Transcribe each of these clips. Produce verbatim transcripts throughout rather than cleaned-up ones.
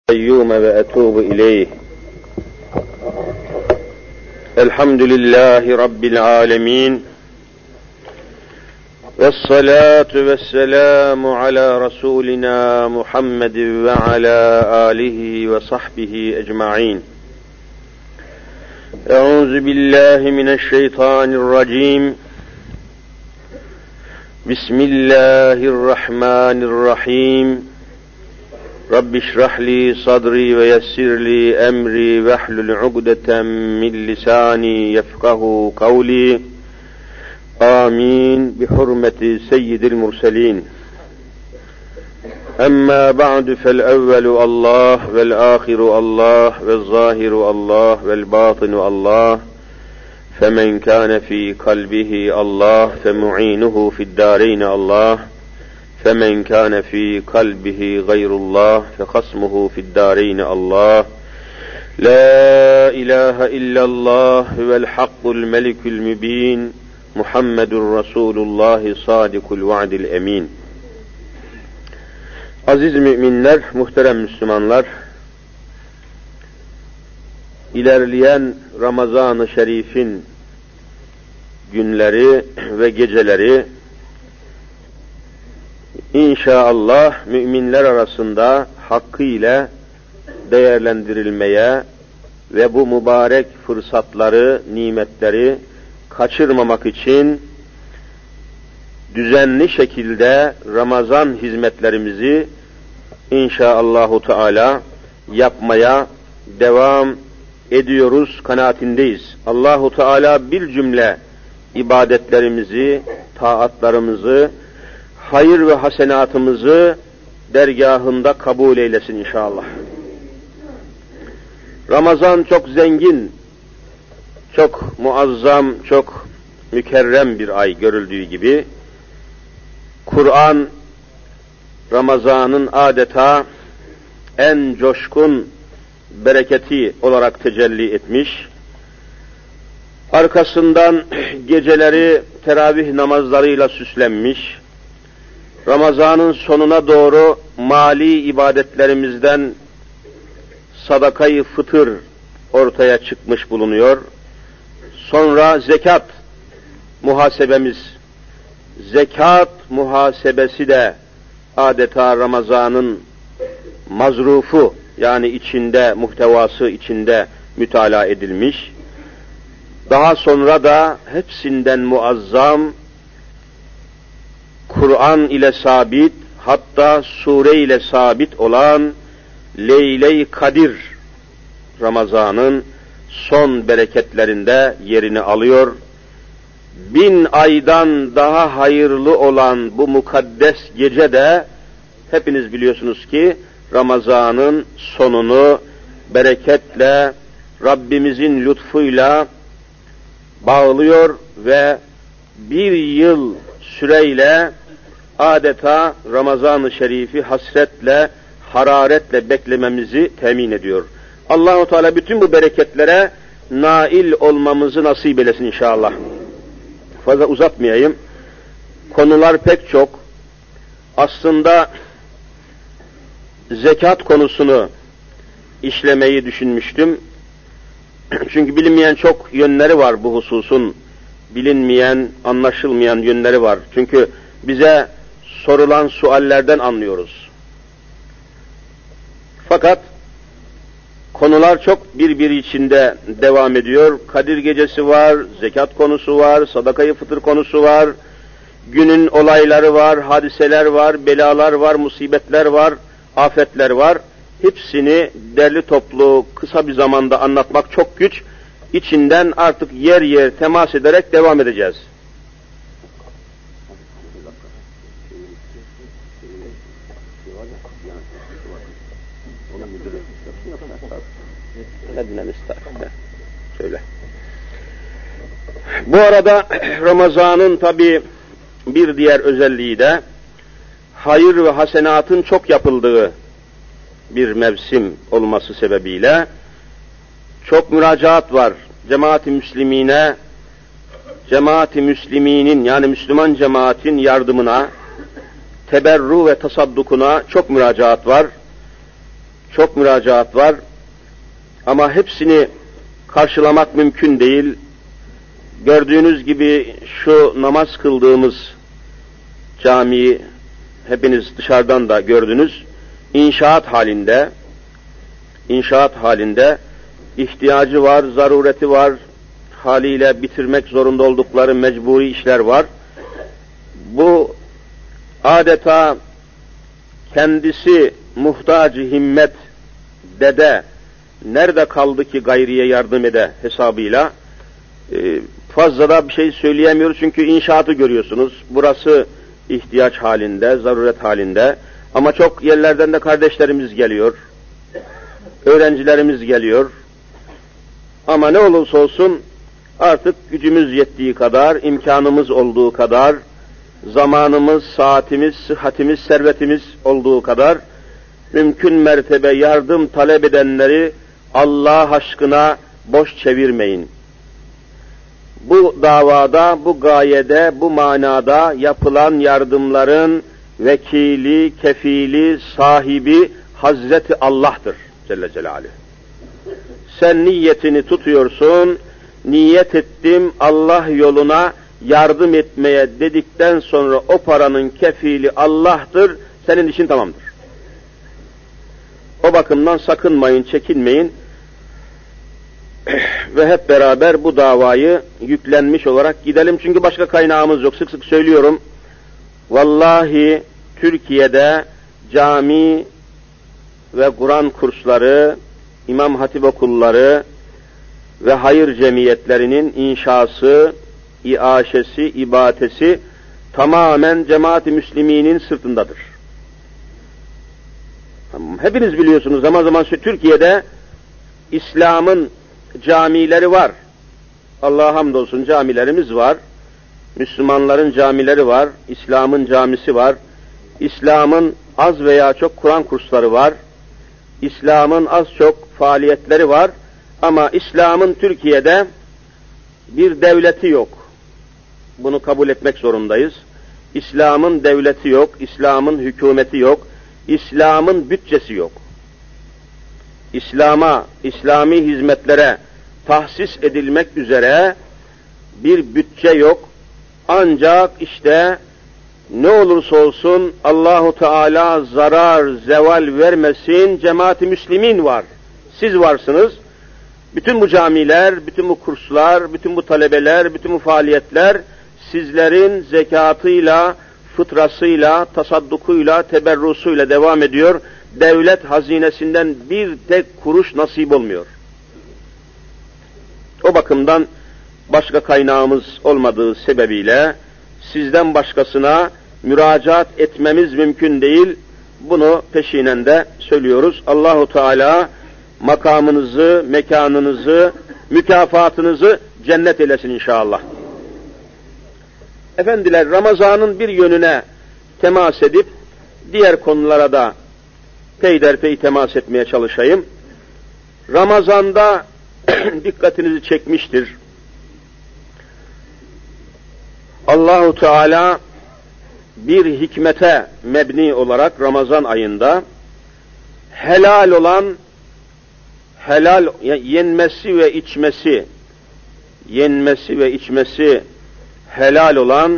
القيوم وأتوب إليه. الحمد لله رب العالمين، والصلاة والسلام على رسولنا محمد وعلى آله وصحبه أجمعين. أعوذ بالله من الشيطان الرجيم. بسم الله الرحمن الرحيم. رب اشرح لي صدري ويسر لي أمري واحلل عقدة من لساني يفقه قولي. آمين بحرمة سيد المرسلين. أما بعد، فالأول الله والآخر الله والظاهر الله والباطن الله، فمن كان في قلبه الله فمعينه في الدارين الله، فمن كان في قلبه غير الله فخصمه في الدارين الله. لا إله إلا الله هو الحق الملك المبين، محمد رسول الله صادق الوعد الأمين. Aziz müminler, muhterem Müslümanlar, ilerleyen Ramazan-ı Şerif'in günleri ve geceleri İnşallah müminler arasında hakkıyla değerlendirilmeye ve bu mübarek fırsatları, nimetleri kaçırmamak için düzenli şekilde Ramazan hizmetlerimizi inşaallahu teala yapmaya devam ediyoruz kanaatindeyiz. Allahu Teala bir cümle ibadetlerimizi, taatlarımızı, hayır ve hasenatımızı dergahında kabul eylesin inşallah. Ramazan çok zengin, çok muazzam, çok mükerrem bir ay görüldüğü gibi, Kur'an Ramazan'ın adeta en coşkun bereketi olarak tecelli etmiş. Arkasından geceleri teravih namazlarıyla süslenmiş. Ramazan'ın sonuna doğru mali ibadetlerimizden sadakayı fıtır ortaya çıkmış bulunuyor. Sonra zekat muhasebemiz, zekat muhasebesi de adeta Ramazan'ın mazrufu, yani içinde, muhtevası içinde mütalaa edilmiş. Daha sonra da hepsinden muazzam, Kur'an ile sabit, hatta sure ile sabit olan Leyle-i Kadir Ramazan'ın son bereketlerinde yerini alıyor. Bin aydan daha hayırlı olan bu mukaddes gece de hepiniz biliyorsunuz ki Ramazan'ın sonunu bereketle, Rabbimizin lütfuyla bağlıyor ve bir yıl süreyle adeta Ramazan-ı Şerif'i hasretle, hararetle beklememizi temin ediyor. Allah-u Teala bütün bu bereketlere nail olmamızı nasip eylesin inşallah. Fazla uzatmayayım. Konular pek çok. Aslında zekat konusunu işlemeyi düşünmüştüm. Çünkü bilinmeyen çok yönleri var bu hususun. Bilinmeyen, anlaşılmayan yönleri var. Çünkü bize sorulan suallerden anlıyoruz. Fakat konular çok birbiri içinde devam ediyor. Kadir gecesi var, zekat konusu var, sadakayı fıtır konusu var, günün olayları var, hadiseler var, belalar var, musibetler var, afetler var. Hepsini derli toplu kısa bir zamanda anlatmak çok güç. İçinden artık yer yer temas ederek devam edeceğiz. Şöyle. Bu arada Ramazan'ın tabi bir diğer özelliği de hayır ve hasenatın çok yapıldığı bir mevsim olması sebebiyle çok müracaat var. Cemaat-i Müslimine, Cemaat-i Müsliminin yani Müslüman cemaatin yardımına, teberru ve tasaddukuna çok müracaat var. çok müracaat var ama hepsini karşılamak mümkün değil. Gördüğünüz gibi şu namaz kıldığımız camiyi hepiniz dışarıdan da gördünüz. İnşaat halinde, inşaat halinde ihtiyacı var, zarureti var, haliyle bitirmek zorunda oldukları mecburi işler var. Bu adeta kendisi muhtacı himmet dede nerede kaldı ki gayriye yardım ede hesabıyla e, fazla da bir şey söyleyemiyoruz çünkü inşaatı görüyorsunuz. Burası ihtiyaç halinde, zaruret halinde ama çok yerlerden de kardeşlerimiz geliyor, öğrencilerimiz geliyor ama ne olursa olsun artık gücümüz yettiği kadar, imkanımız olduğu kadar, zamanımız, saatimiz, sıhhatimiz, servetimiz olduğu kadar mümkün mertebe yardım talep edenleri Allah aşkına boş çevirmeyin. Bu davada, bu gayede, bu manada yapılan yardımların vekili, kefili, sahibi Hazreti Allah'tır Celle Celaluhu. Sen niyetini tutuyorsun, niyet ettim Allah yoluna yardım etmeye dedikten sonra o paranın kefili Allah'tır, senin işin tamamdır. O bakımdan sakınmayın, çekinmeyin ve hep beraber bu davayı yüklenmiş olarak gidelim. Çünkü başka kaynağımız yok. Sık sık söylüyorum. Vallahi Türkiye'de cami ve Kur'an kursları, İmam Hatip okulları ve hayır cemiyetlerinin inşası, iaşesi, ibadesi tamamen cemaat-i müsliminin sırtındadır. Hepiniz biliyorsunuz zaman zaman Türkiye'de İslam'ın camileri var. Allah'a hamdolsun camilerimiz var. Müslümanların camileri var. İslam'ın camisi var. İslam'ın az veya çok Kur'an kursları var. İslam'ın az çok faaliyetleri var. Ama İslam'ın Türkiye'de bir devleti yok. Bunu kabul etmek zorundayız. İslam'ın devleti yok. İslam'ın hükümeti yok. İslam'ın bütçesi yok. İslam'a, İslami hizmetlere tahsis edilmek üzere bir bütçe yok. Ancak işte ne olursa olsun Allahu Teala zarar, zeval vermesin, cemaat-i müslimin var. Siz varsınız. Bütün bu camiler, bütün bu kurslar, bütün bu talebeler, bütün bu faaliyetler sizlerin zekatıyla, fıtrasıyla, tasaddukuyla, teberrusuyla devam ediyor. Devlet hazinesinden bir tek kuruş nasip olmuyor. O bakımdan başka kaynağımız olmadığı sebebiyle sizden başkasına müracaat etmemiz mümkün değil. Bunu peşinen de söylüyoruz. Allahu Teala makamınızı, mekanınızı, mükafatınızı cennet eylesin inşallah. Efendiler, Ramazan'ın bir yönüne temas edip diğer konulara da peyderpey temas etmeye çalışayım. Ramazan'da dikkatinizi çekmiştir. Allahu Teala bir hikmete mebni olarak Ramazan ayında helal olan, helal yenmesi ve içmesi, yenmesi ve içmesi helal olan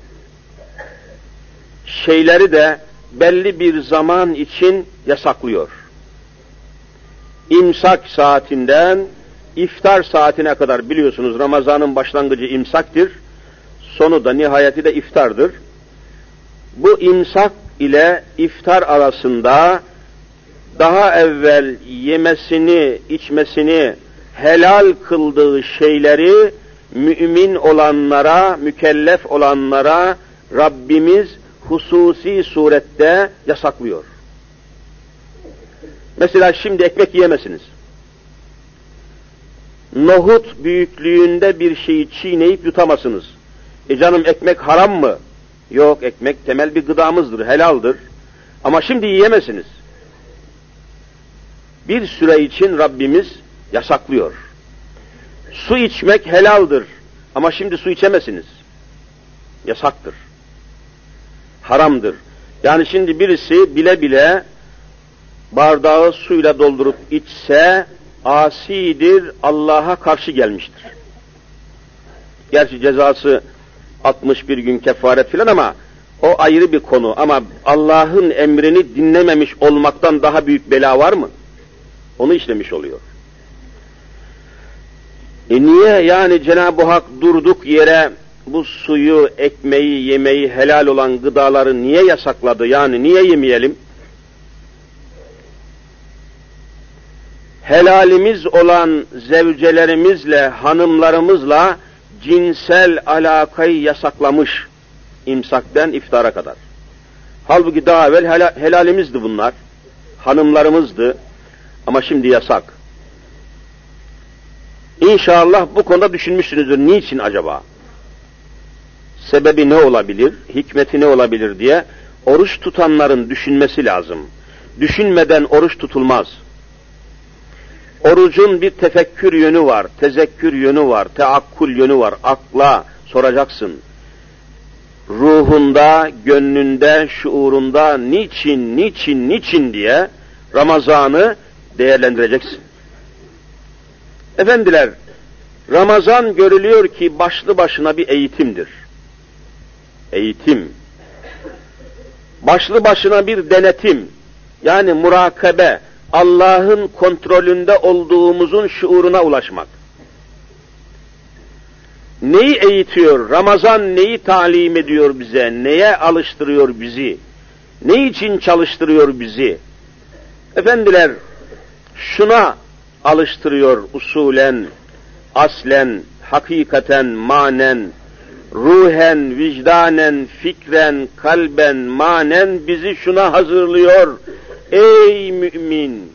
şeyleri de belli bir zaman için yasaklıyor. İmsak saatinden iftar saatine kadar, biliyorsunuz Ramazan'ın başlangıcı imsaktır, sonu da nihayeti de iftardır. Bu imsak ile iftar arasında daha evvel yemesini, içmesini helal kıldığı şeyleri mümin olanlara, mükellef olanlara Rabbimiz hususi surette yasaklıyor. Mesela şimdi ekmek yiyemezsiniz. Nohut büyüklüğünde bir şeyi çiğneyip yutamazsınız. E canım, ekmek haram mı? Yok, ekmek temel bir gıdamızdır, helaldir. Ama şimdi yiyemezsiniz. Bir süre için Rabbimiz yasaklıyor. Su içmek helaldir. Ama şimdi su içemezsiniz. Yasaktır. Haramdır. Yani şimdi birisi bile bile bardağı suyla doldurup içse asidir, Allah'a karşı gelmiştir. Gerçi cezası altmış bir gün kefaret filan ama o ayrı bir konu. Ama Allah'ın emrini dinlememiş olmaktan daha büyük bela var mı? Onu işlemiş oluyor. E niye yani Cenab-ı Hak durduk yere bu suyu, ekmeği, yemeği, helal olan gıdaları niye yasakladı? Yani niye yemeyelim? Helalimiz olan zevcelerimizle, hanımlarımızla cinsel alakayı yasaklamış imsakten iftara kadar. Halbuki daha evvel helal, helalimizdi bunlar, hanımlarımızdı ama şimdi yasak. İnşallah bu konuda düşünmüşsünüzdür. Niçin acaba? Sebebi ne olabilir, hikmeti ne olabilir diye oruç tutanların düşünmesi lazım. Düşünmeden oruç tutulmaz. Orucun bir tefekkür yönü var, tezekkür yönü var, teakkul yönü var. Akla soracaksın. Ruhunda, gönlünde, şuurunda niçin, niçin, niçin diye Ramazan'ı değerlendireceksin. Efendiler, Ramazan görülüyor ki başlı başına bir eğitimdir. Eğitim. Başlı başına bir denetim. Yani murakabe. Allah'ın kontrolünde olduğumuzun şuuruna ulaşmak. Neyi eğitiyor? Ramazan neyi talim ediyor bize? Neye alıştırıyor bizi? Ne için çalıştırıyor bizi? Efendiler, şuna alıştırıyor usulen, aslen, hakikaten, manen, ruhen, vicdanen, fikren, kalben, manen bizi şuna hazırlıyor. Ey mümin!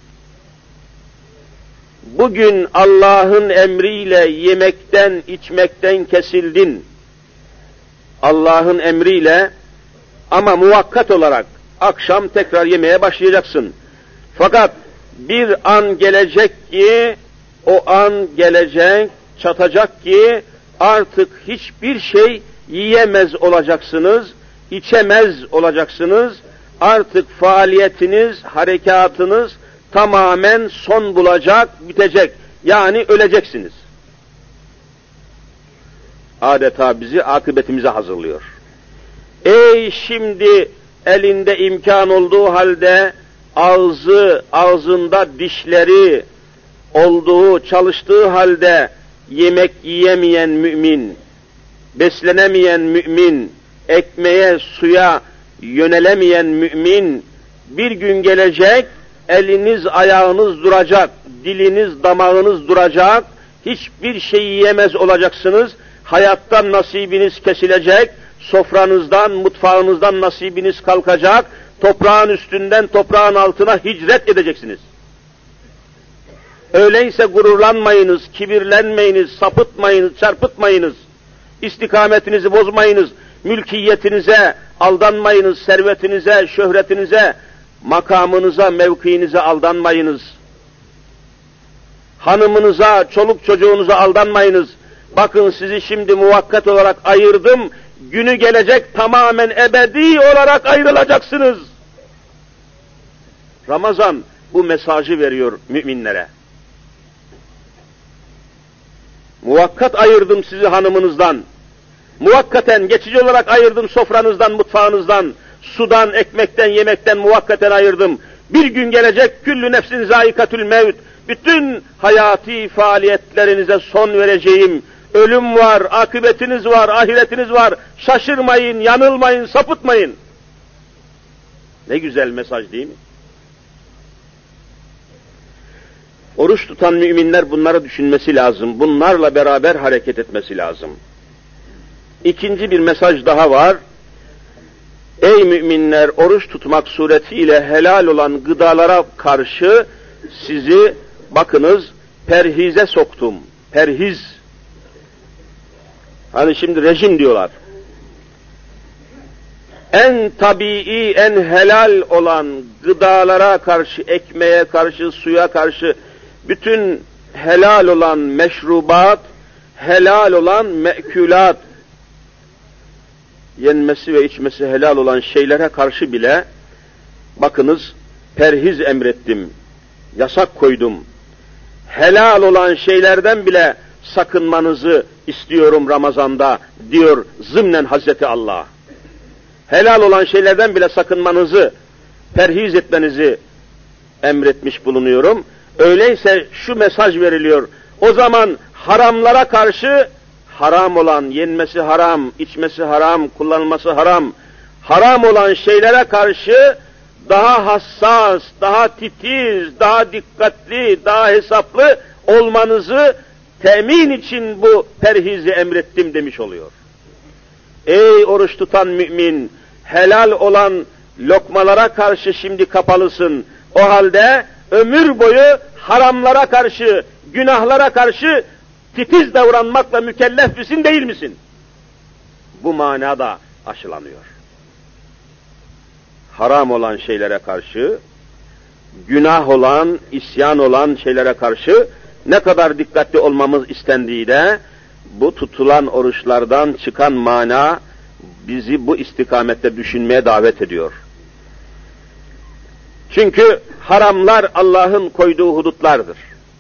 Bugün Allah'ın emriyle yemekten, içmekten kesildin. Allah'ın emriyle ama muvakkat olarak akşam tekrar yemeye başlayacaksın. Fakat bir an gelecek ki, o an gelecek, çatacak ki artık hiçbir şey yiyemez olacaksınız, içemez olacaksınız. Artık faaliyetiniz, harekatınız tamamen son bulacak, bitecek. Yani öleceksiniz. Adeta bizi akıbetimize hazırlıyor. Ey şimdi elinde imkan olduğu halde ağzı, ağzında dişleri olduğu, çalıştığı halde yemek yiyemeyen mümin, beslenemeyen mümin, ekmeğe, suya yönelemeyen mümin, bir gün gelecek, eliniz ayağınız duracak, diliniz damağınız duracak, hiçbir şey yiyemez olacaksınız, hayattan nasibiniz kesilecek, sofranızdan, mutfağınızdan nasibiniz kalkacak, toprağın üstünden toprağın altına hicret edeceksiniz. Öyleyse gururlanmayınız, kibirlenmeyiniz, sapıtmayınız, çarpıtmayınız, istikametinizi bozmayınız, mülkiyetinize aldanmayınız, servetinize, şöhretinize, makamınıza, mevkiinize aldanmayınız. Hanımınıza, çoluk çocuğunuza aldanmayınız. Bakın sizi şimdi muvakkat olarak ayırdım, günü gelecek tamamen ebedi olarak ayrılacaksınız. Ramazan bu mesajı veriyor müminlere. Muvakkat ayırdım sizi hanımınızdan. Muvakkaten, geçici olarak ayırdım sofranızdan, mutfağınızdan, sudan, ekmekten, yemekten muvakkaten ayırdım. Bir gün gelecek, küllü nefsin zâikatül mevt, bütün hayati faaliyetlerinize son vereceğim. Ölüm var, akıbetiniz var, ahiretiniz var. Şaşırmayın, yanılmayın, sapıtmayın. Ne güzel mesaj değil mi? Oruç tutan müminler bunları düşünmesi lazım. Bunlarla beraber hareket etmesi lazım. İkinci bir mesaj daha var. Ey müminler, oruç tutmak suretiyle helal olan gıdalara karşı sizi, bakınız, perhize soktum. Perhiz. Hani şimdi rejim diyorlar. En tabii, en helal olan gıdalara karşı, ekmeğe karşı, suya karşı, bütün helal olan meşrubat, helal olan me'külat, yenmesi ve içmesi helal olan şeylere karşı bile, bakınız, perhiz emrettim, yasak koydum. Helal olan şeylerden bile sakınmanızı istiyorum Ramazan'da diyor zımnen Hazreti Allah. Helal olan şeylerden bile sakınmanızı, perhiz etmenizi emretmiş bulunuyorum. Öyleyse şu mesaj veriliyor. O zaman haramlara karşı, haram olan, yenmesi haram, içmesi haram, kullanılması haram, haram olan şeylere karşı daha hassas, daha titiz, daha dikkatli, daha hesaplı olmanızı temin için bu perhizi emrettim demiş oluyor. Ey oruç tutan mümin, helal olan lokmalara karşı şimdi kapalısın. O halde ömür boyu haramlara karşı, günahlara karşı titiz davranmakla mükellef misin, değil misin? Bu manada aşılanıyor. Haram olan şeylere karşı, günah olan, isyan olan şeylere karşı ne kadar dikkatli olmamız istendiği de bu tutulan oruçlardan çıkan mana bizi bu istikamette düşünmeye davet ediyor. Çünkü haramlar Allah'ın koyduğu hudutlardır.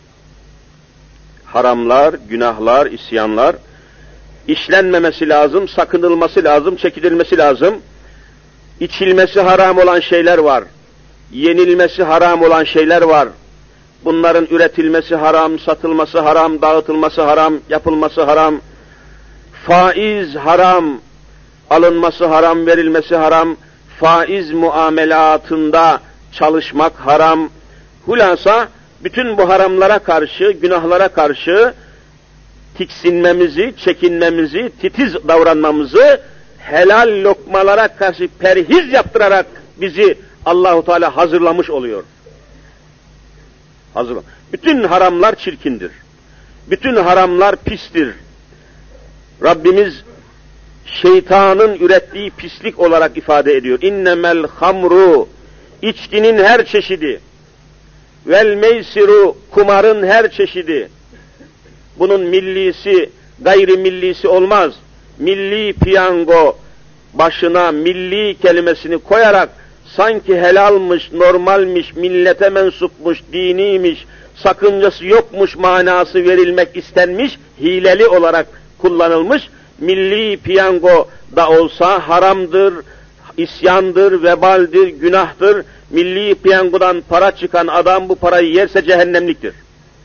Haramlar, günahlar, isyanlar işlenmemesi lazım, sakınılması lazım, çekilmesi lazım. İçilmesi haram olan şeyler var. Yenilmesi haram olan şeyler var. Bunların üretilmesi haram, satılması haram, dağıtılması haram, yapılması haram. Faiz haram, alınması haram, verilmesi haram. Faiz muamelatında çalışmak haram. Hulasa bütün bu haramlara karşı, günahlara karşı tiksinmemizi, çekinmemizi, titiz davranmamızı helal lokmalara karşı perhiz yaptırarak bizi Allahu Teala hazırlamış oluyor. Hazır. Bütün haramlar çirkindir. Bütün haramlar pistir. Rabbimiz şeytanın ürettiği pislik olarak ifade ediyor. İnnemel hamru, içkinin her çeşidi, vel meysiru, kumarın her çeşidi. Bunun millisi, gayrimillisi olmaz. Milli piyango başına milli kelimesini koyarak sanki helalmış, normalmiş, millete mensupmuş, diniymiş, sakıncası yokmuş manası verilmek istenmiş, hileli olarak kullanılmış. Milli piyango da olsa haramdır, isyandır, vebaldir, günahtır. Milli piyangodan para çıkan adam bu parayı yerse cehennemliktir.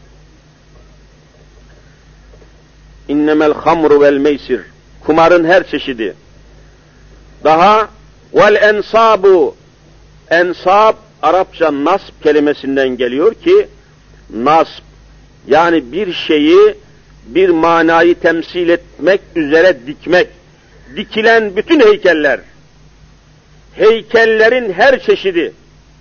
İnnemel hamru vel meysir, kumarın her çeşidi. Daha vel ensabu, ensab Arapça nasb kelimesinden geliyor ki nasb yani bir şeyi, bir manayı temsil etmek üzere dikmek. Dikilen bütün heykeller, heykellerin her çeşidi,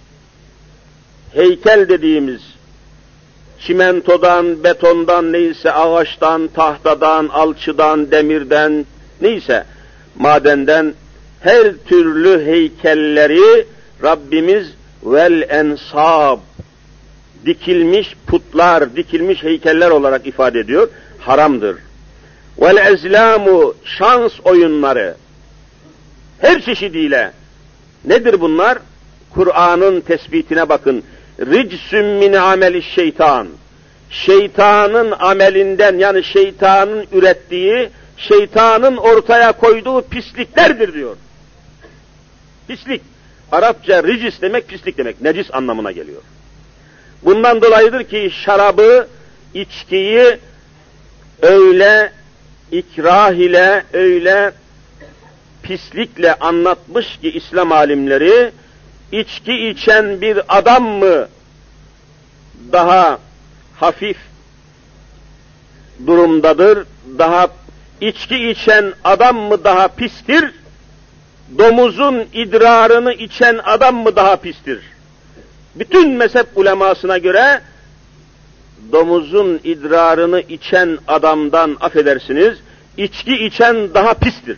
heykel dediğimiz çimentodan, betondan, neyse ağaçtan, tahtadan, alçıdan, demirden, neyse madenden her türlü heykelleri Rabbimiz vel ensab, dikilmiş putlar, dikilmiş heykeller olarak ifade ediyor. Haramdır. Vel ezlamu, şans oyunları her çeşidiyle. Nedir bunlar? Kur'an'ın tespitine bakın. Ricsün min ameli şeytan. Şeytanın amelinden, yani şeytanın ürettiği, şeytanın ortaya koyduğu pisliklerdir diyor. Pislik. Arapça ricis demek pislik demek. Necis anlamına geliyor. Bundan dolayıdır ki şarabı, içkiyi öyle ikrah ile, öyle pislikle anlatmış ki İslam alimleri, içki içen bir adam mı daha hafif durumdadır, daha içki içen adam mı daha pistir, domuzun idrarını içen adam mı daha pistir? Bütün mezhep ulemasına göre domuzun idrarını içen adamdan, affedersiniz, içki içen daha pistir.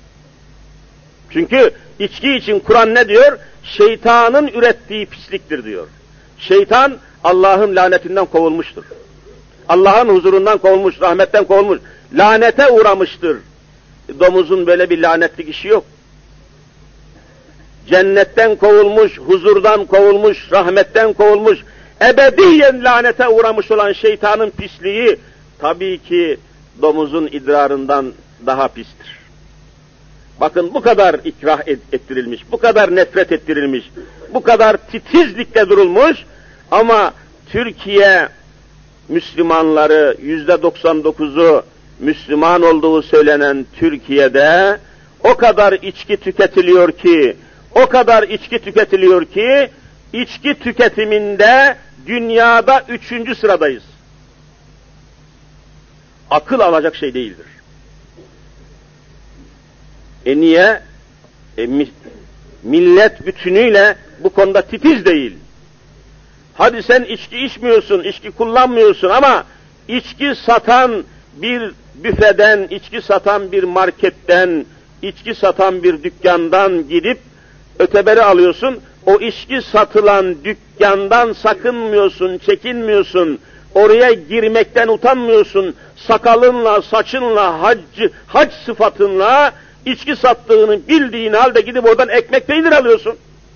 Çünkü içki için Kur'an ne diyor? Şeytanın ürettiği pisliktir diyor. Şeytan Allah'ın lanetinden kovulmuştur. Allah'ın huzurundan kovulmuş, rahmetten kovulmuş, lanete uğramıştır. Domuzun böyle bir lanetlik işi yok. cennetten kovulmuş, huzurdan kovulmuş, rahmetten kovulmuş, ebediyen lanete uğramış olan şeytanın pisliği tabii ki domuzun idrarından daha pistir. Bakın bu kadar ikrah ettirilmiş, bu kadar nefret ettirilmiş, bu kadar titizlikle durulmuş ama Türkiye Müslümanları yüzde doksan dokuzu Müslüman olduğu söylenen Türkiye'de o kadar içki tüketiliyor ki, o kadar içki tüketiliyor ki, içki tüketiminde dünyada üçüncü sıradayız. Akıl alacak şey değildir. E niye? E, millet bütünüyle bu konuda titiz değil. Hadi sen içki içmiyorsun, içki kullanmıyorsun ama içki satan bir büfeden, içki satan bir marketten, içki satan bir dükkandan gidip öteberi alıyorsun. O içki satılan dükkandan sakınmıyorsun, çekinmiyorsun. Oraya girmekten utanmıyorsun. Sakalınla, saçınla, hac, hac sıfatınla içki sattığını bildiğin halde gidip oradan ekmek peynir alıyorsun.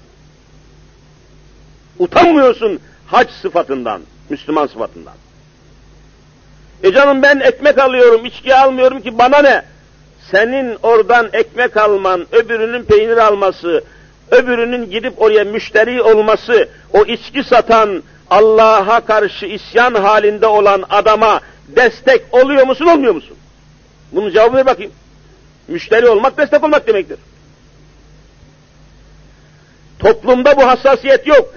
Utanmıyorsun hac sıfatından, Müslüman sıfatından. E canım ben ekmek alıyorum, içki almıyorum ki bana ne? Senin oradan ekmek alman, öbürünün peynir alması, öbürünün gidip oraya müşteri olması, o içki satan, Allah'a karşı isyan halinde olan adama destek oluyor musun, olmuyor musun? Bunun cevabını ver bakayım. Müşteri olmak, destek olmak demektir. Toplumda bu hassasiyet yok.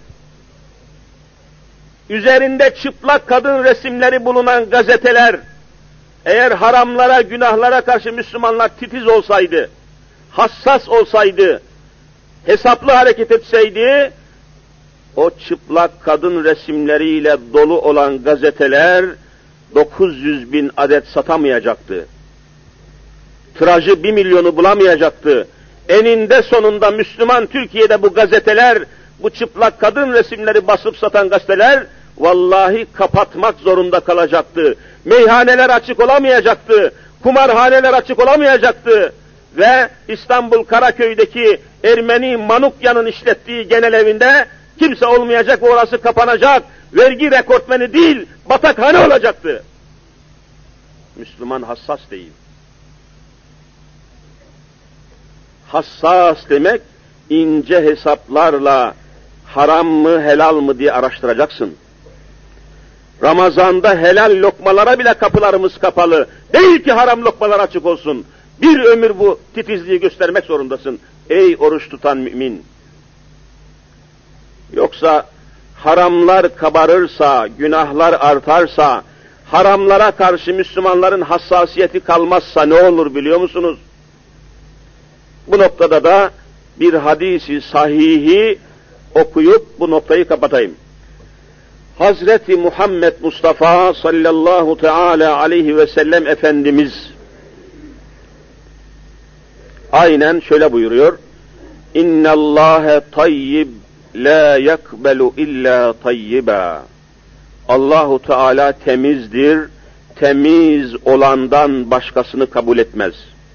Üzerinde çıplak kadın resimleri bulunan gazeteler, eğer haramlara, günahlara karşı Müslümanlar titiz olsaydı, hassas olsaydı, hesaplı hareket etseydi, o çıplak kadın resimleriyle dolu olan gazeteler dokuz yüz bin adet satamayacaktı. Tirajı bir milyonu bulamayacaktı. Eninde sonunda Müslüman Türkiye'de bu gazeteler, bu çıplak kadın resimleri basıp satan gazeteler, vallahi kapatmak zorunda kalacaktı. Meyhaneler açık olamayacaktı. Kumarhaneler açık olamayacaktı. Ve İstanbul Karaköy'deki Ermeni Manukya'nın işlettiği genel evinde kimse olmayacak, orası kapanacak. Vergi rekortmeni değil, batakhane olacaktı. Müslüman hassas değil. Hassas demek, ince hesaplarla haram mı helal mı diye araştıracaksın. Ramazanda helal lokmalara bile kapılarımız kapalı. Değil ki haram lokmalar açık olsun. Bir ömür bu titizliği göstermek zorundasın. Ey oruç tutan mümin! Yoksa haramlar kabarırsa, günahlar artarsa, haramlara karşı Müslümanların hassasiyeti kalmazsa ne olur biliyor musunuz? Bu noktada da bir hadisi sahihi okuyup bu noktayı kapatayım. Hazreti Muhammed Mustafa sallallahu teala aleyhi ve sellem Efendimiz aynen şöyle buyuruyor. İnnallâhe tayyib la yakbelu illa tayyiba. Allahu Teala temizdir, temiz olandan başkasını kabul etmez.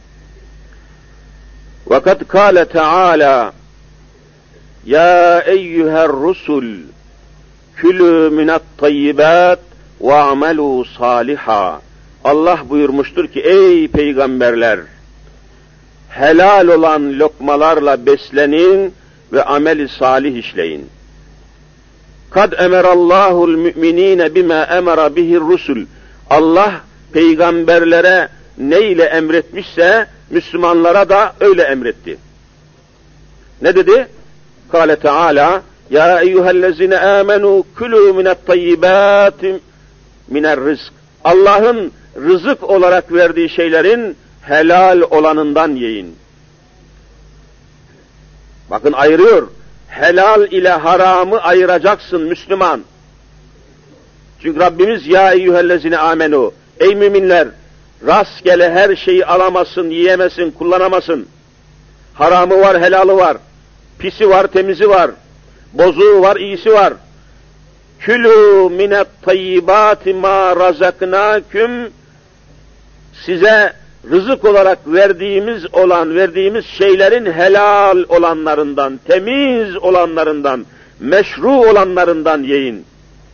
Vakat kâle Teala ya eyyüher rusul külü minat tayyibat ve amelû saliha. Allah buyurmuştur ki ey peygamberler, helal olan lokmalarla beslenin ve ameli salih işleyin. Kad emerallahul müminine bima emara bihir rusul. Allah peygamberlere ne ile emretmişse Müslümanlara da öyle emretti. Ne dedi? Kâle Teala ya eyyühellezine âmenû külû minat tayyibâti miner rızk. Allah'ın rızık olarak verdiği şeylerin helal olanından yiyin. Bakın ayırıyor. Helal ile haramı ayıracaksın Müslüman. Çünkü Rabbimiz ya eyyühellezine âmenû. Ey müminler, rastgele her şeyi alamazsın, yiyemezsin, kullanamazsın. Haramı var, helalı var. Pisi var, temizi var. Bozuğu var, iyisi var. Külü minet tayyibâti mâ razaknâküm. Size rızık olarak verdiğimiz olan, verdiğimiz şeylerin helal olanlarından, temiz olanlarından, meşru olanlarından yiyin.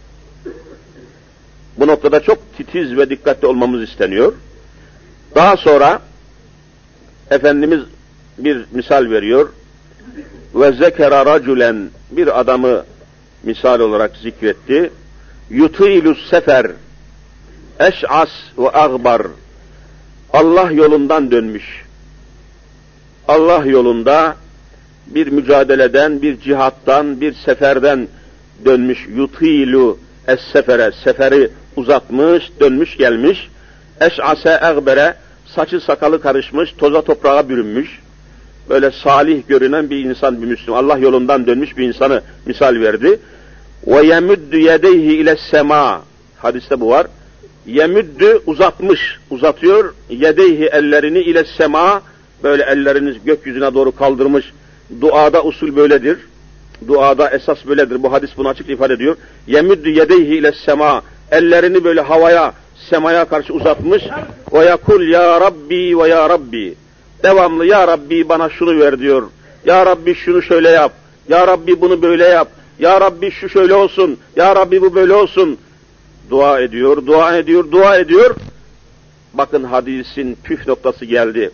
Bu noktada çok titiz ve dikkatli olmamız isteniyor. Daha sonra Efendimiz bir misal veriyor. Ve zekera raculen, bir adamı misal olarak zikretti. Yutilus sefer, eş'as ve agbar. Allah yolundan dönmüş. Allah yolunda bir mücadeleden, bir cihattan, bir seferden dönmüş. Yutilu es-sefere, seferi uzatmış, dönmüş gelmiş. Eş'ase agbere, saçı sakalı karışmış, toza toprağa bürünmüş. Böyle salih görünen bir insan, bir Müslüman. Allah yolundan dönmüş bir insanı misal verdi. Ve yemuddu yedeyhi ile sema. Hadiste bu var. Yemüddü uzatmış, uzatıyor. Yedeyhi ellerini ile sema, böyle elleriniz gökyüzüne doğru kaldırmış. Duada usul böyledir. Duada esas böyledir. Bu hadis bunu açık ifade ediyor. Yemüddü yedeyhi ile sema, ellerini böyle havaya, semaya karşı uzatmış. Ve yakul ya Rabbi ve ya Rabbi. Devamlı ya Rabbi bana şunu ver diyor. Ya Rabbi şunu şöyle yap. Ya Rabbi bunu böyle yap. Ya Rabbi şu şöyle olsun. Ya Rabbi bu böyle olsun. Dua ediyor, dua ediyor, dua ediyor. Bakın hadisin püf noktası geldi.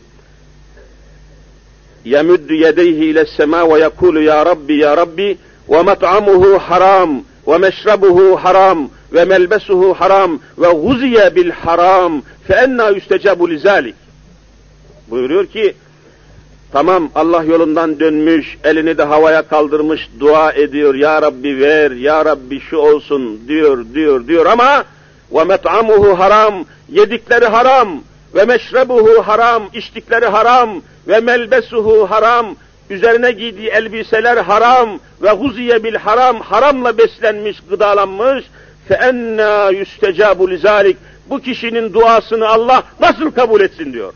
Yemuddu yedeyhi ile sema ve yekulu ya Rabbi ya Rabbi ve met'amuhu haram ve meşrabuhu haram ve melbesuhu haram ve guziye bil haram fe enna yüstecabu lizalik. Buyuruyor ki, tamam Allah yolundan dönmüş, elini de havaya kaldırmış, dua ediyor. Ya Rabbi ver, Ya Rabbi şu olsun diyor, diyor, diyor ama ve met'amuhu haram, yedikleri haram ve meşrebuhu haram, içtikleri haram ve melbesuhu haram, üzerine giydiği elbiseler haram ve guziye bil haram, haramla beslenmiş, gıdalanmış. Fe enna yüstecabu lizalik. Bu kişinin duasını Allah nasıl kabul etsin diyor.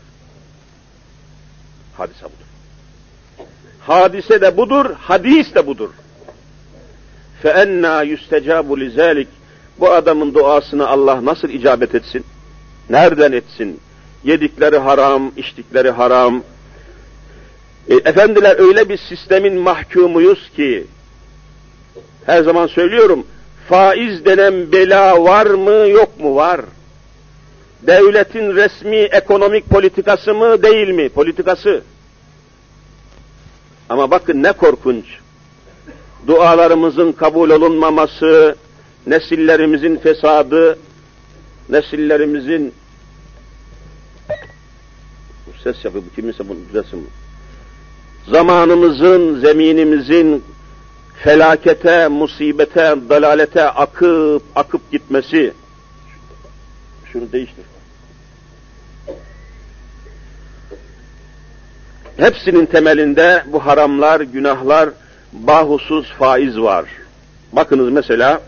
Hadise budur. Hadise de budur, hadis de budur. فَاَنَّا يُسْتَجَابُ لِذَٰلِكِ. Bu adamın duasını Allah nasıl icabet etsin? Nereden etsin? Yedikleri haram, içtikleri haram. E, efendiler öyle bir sistemin mahkumuyuz ki, her zaman söylüyorum, faiz denen bela var mı yok mu? Var. Devletin resmi ekonomik politikası mı değil mi? Politikası. Ama bakın ne korkunç. Dualarımızın kabul olunmaması, nesillerimizin fesadı, nesillerimizin ses yapıyor, bu kiminse bunu düzelsin. Zamanımızın, zeminimizin felakete, musibete, dalalete akıp akıp gitmesi. Şunu değiştir. Hepsinin temelinde bu haramlar, günahlar, bahusuz faiz var. Bakınız mesela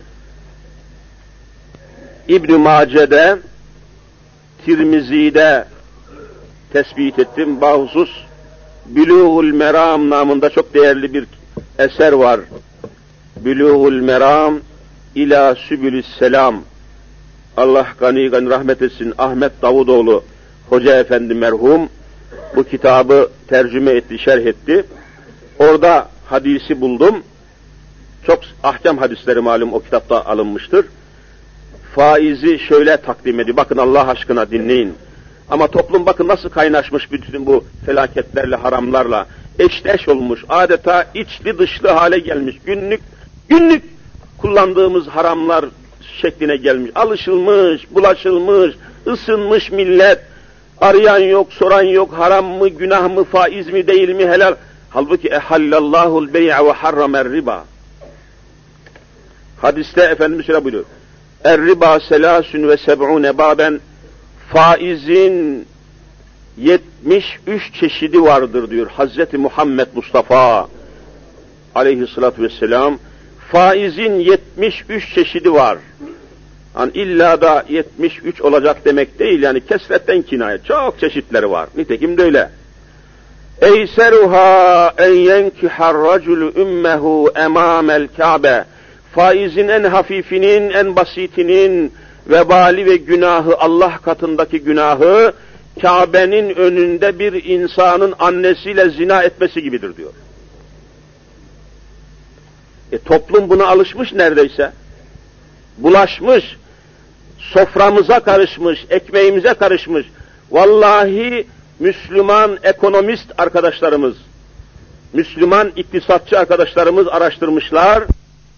İbn-i Mace'de, Tirmizi'de tespit ettim, bahusuz Bülûgul Meram namında çok değerli bir eser var. Bülûgul Meram ila Sübülü's Selam. Allah gani gani rahmet etsin, Ahmet Davutoğlu Hoca Efendi merhum bu kitabı tercüme etti, şerh etti. Orada hadisi buldum. Çok ahkam hadisleri malum o kitapta alınmıştır. Faizi şöyle takdim ediyor. Bakın Allah aşkına dinleyin. Ama toplum bakın nasıl kaynaşmış bütün bu felaketlerle, haramlarla. Eşdeş olmuş, adeta içli dışlı hale gelmiş. Günlük, günlük kullandığımız haramlar şekline gelmiş. Alışılmış, bulaşılmış, ısınmış millet. Arayan yok, soran yok, haram mı, günah mı, faiz mi, değil mi, helal. Halbuki ehallallahul bey'a ve harramer riba. Hadiste Efendimiz şöyle buyuruyor. Er-riba selâsün ve seb'ûne bâben. Faizin yetmiş üç çeşidi vardır diyor Hazreti Muhammed Mustafa aleyhissalatü vesselam. Faizin yetmiş üç çeşidi var. Yani illa da yetmiş üç olacak demek değil, yani kesretten kinaye. Çok çeşitleri var. Nitekim de öyle. Eyseruha en yenkihar raculu ümmehu emamel Ka'be. Faizin en hafifinin, en basitinin vebali ve günahı, Allah katındaki günahı, Kabe'nin önünde bir insanın annesiyle zina etmesi gibidir diyor. E toplum buna alışmış neredeyse. Bulaşmış, soframıza karışmış, ekmeğimize karışmış. Vallahi Müslüman ekonomist arkadaşlarımız, Müslüman iktisatçı arkadaşlarımız araştırmışlar.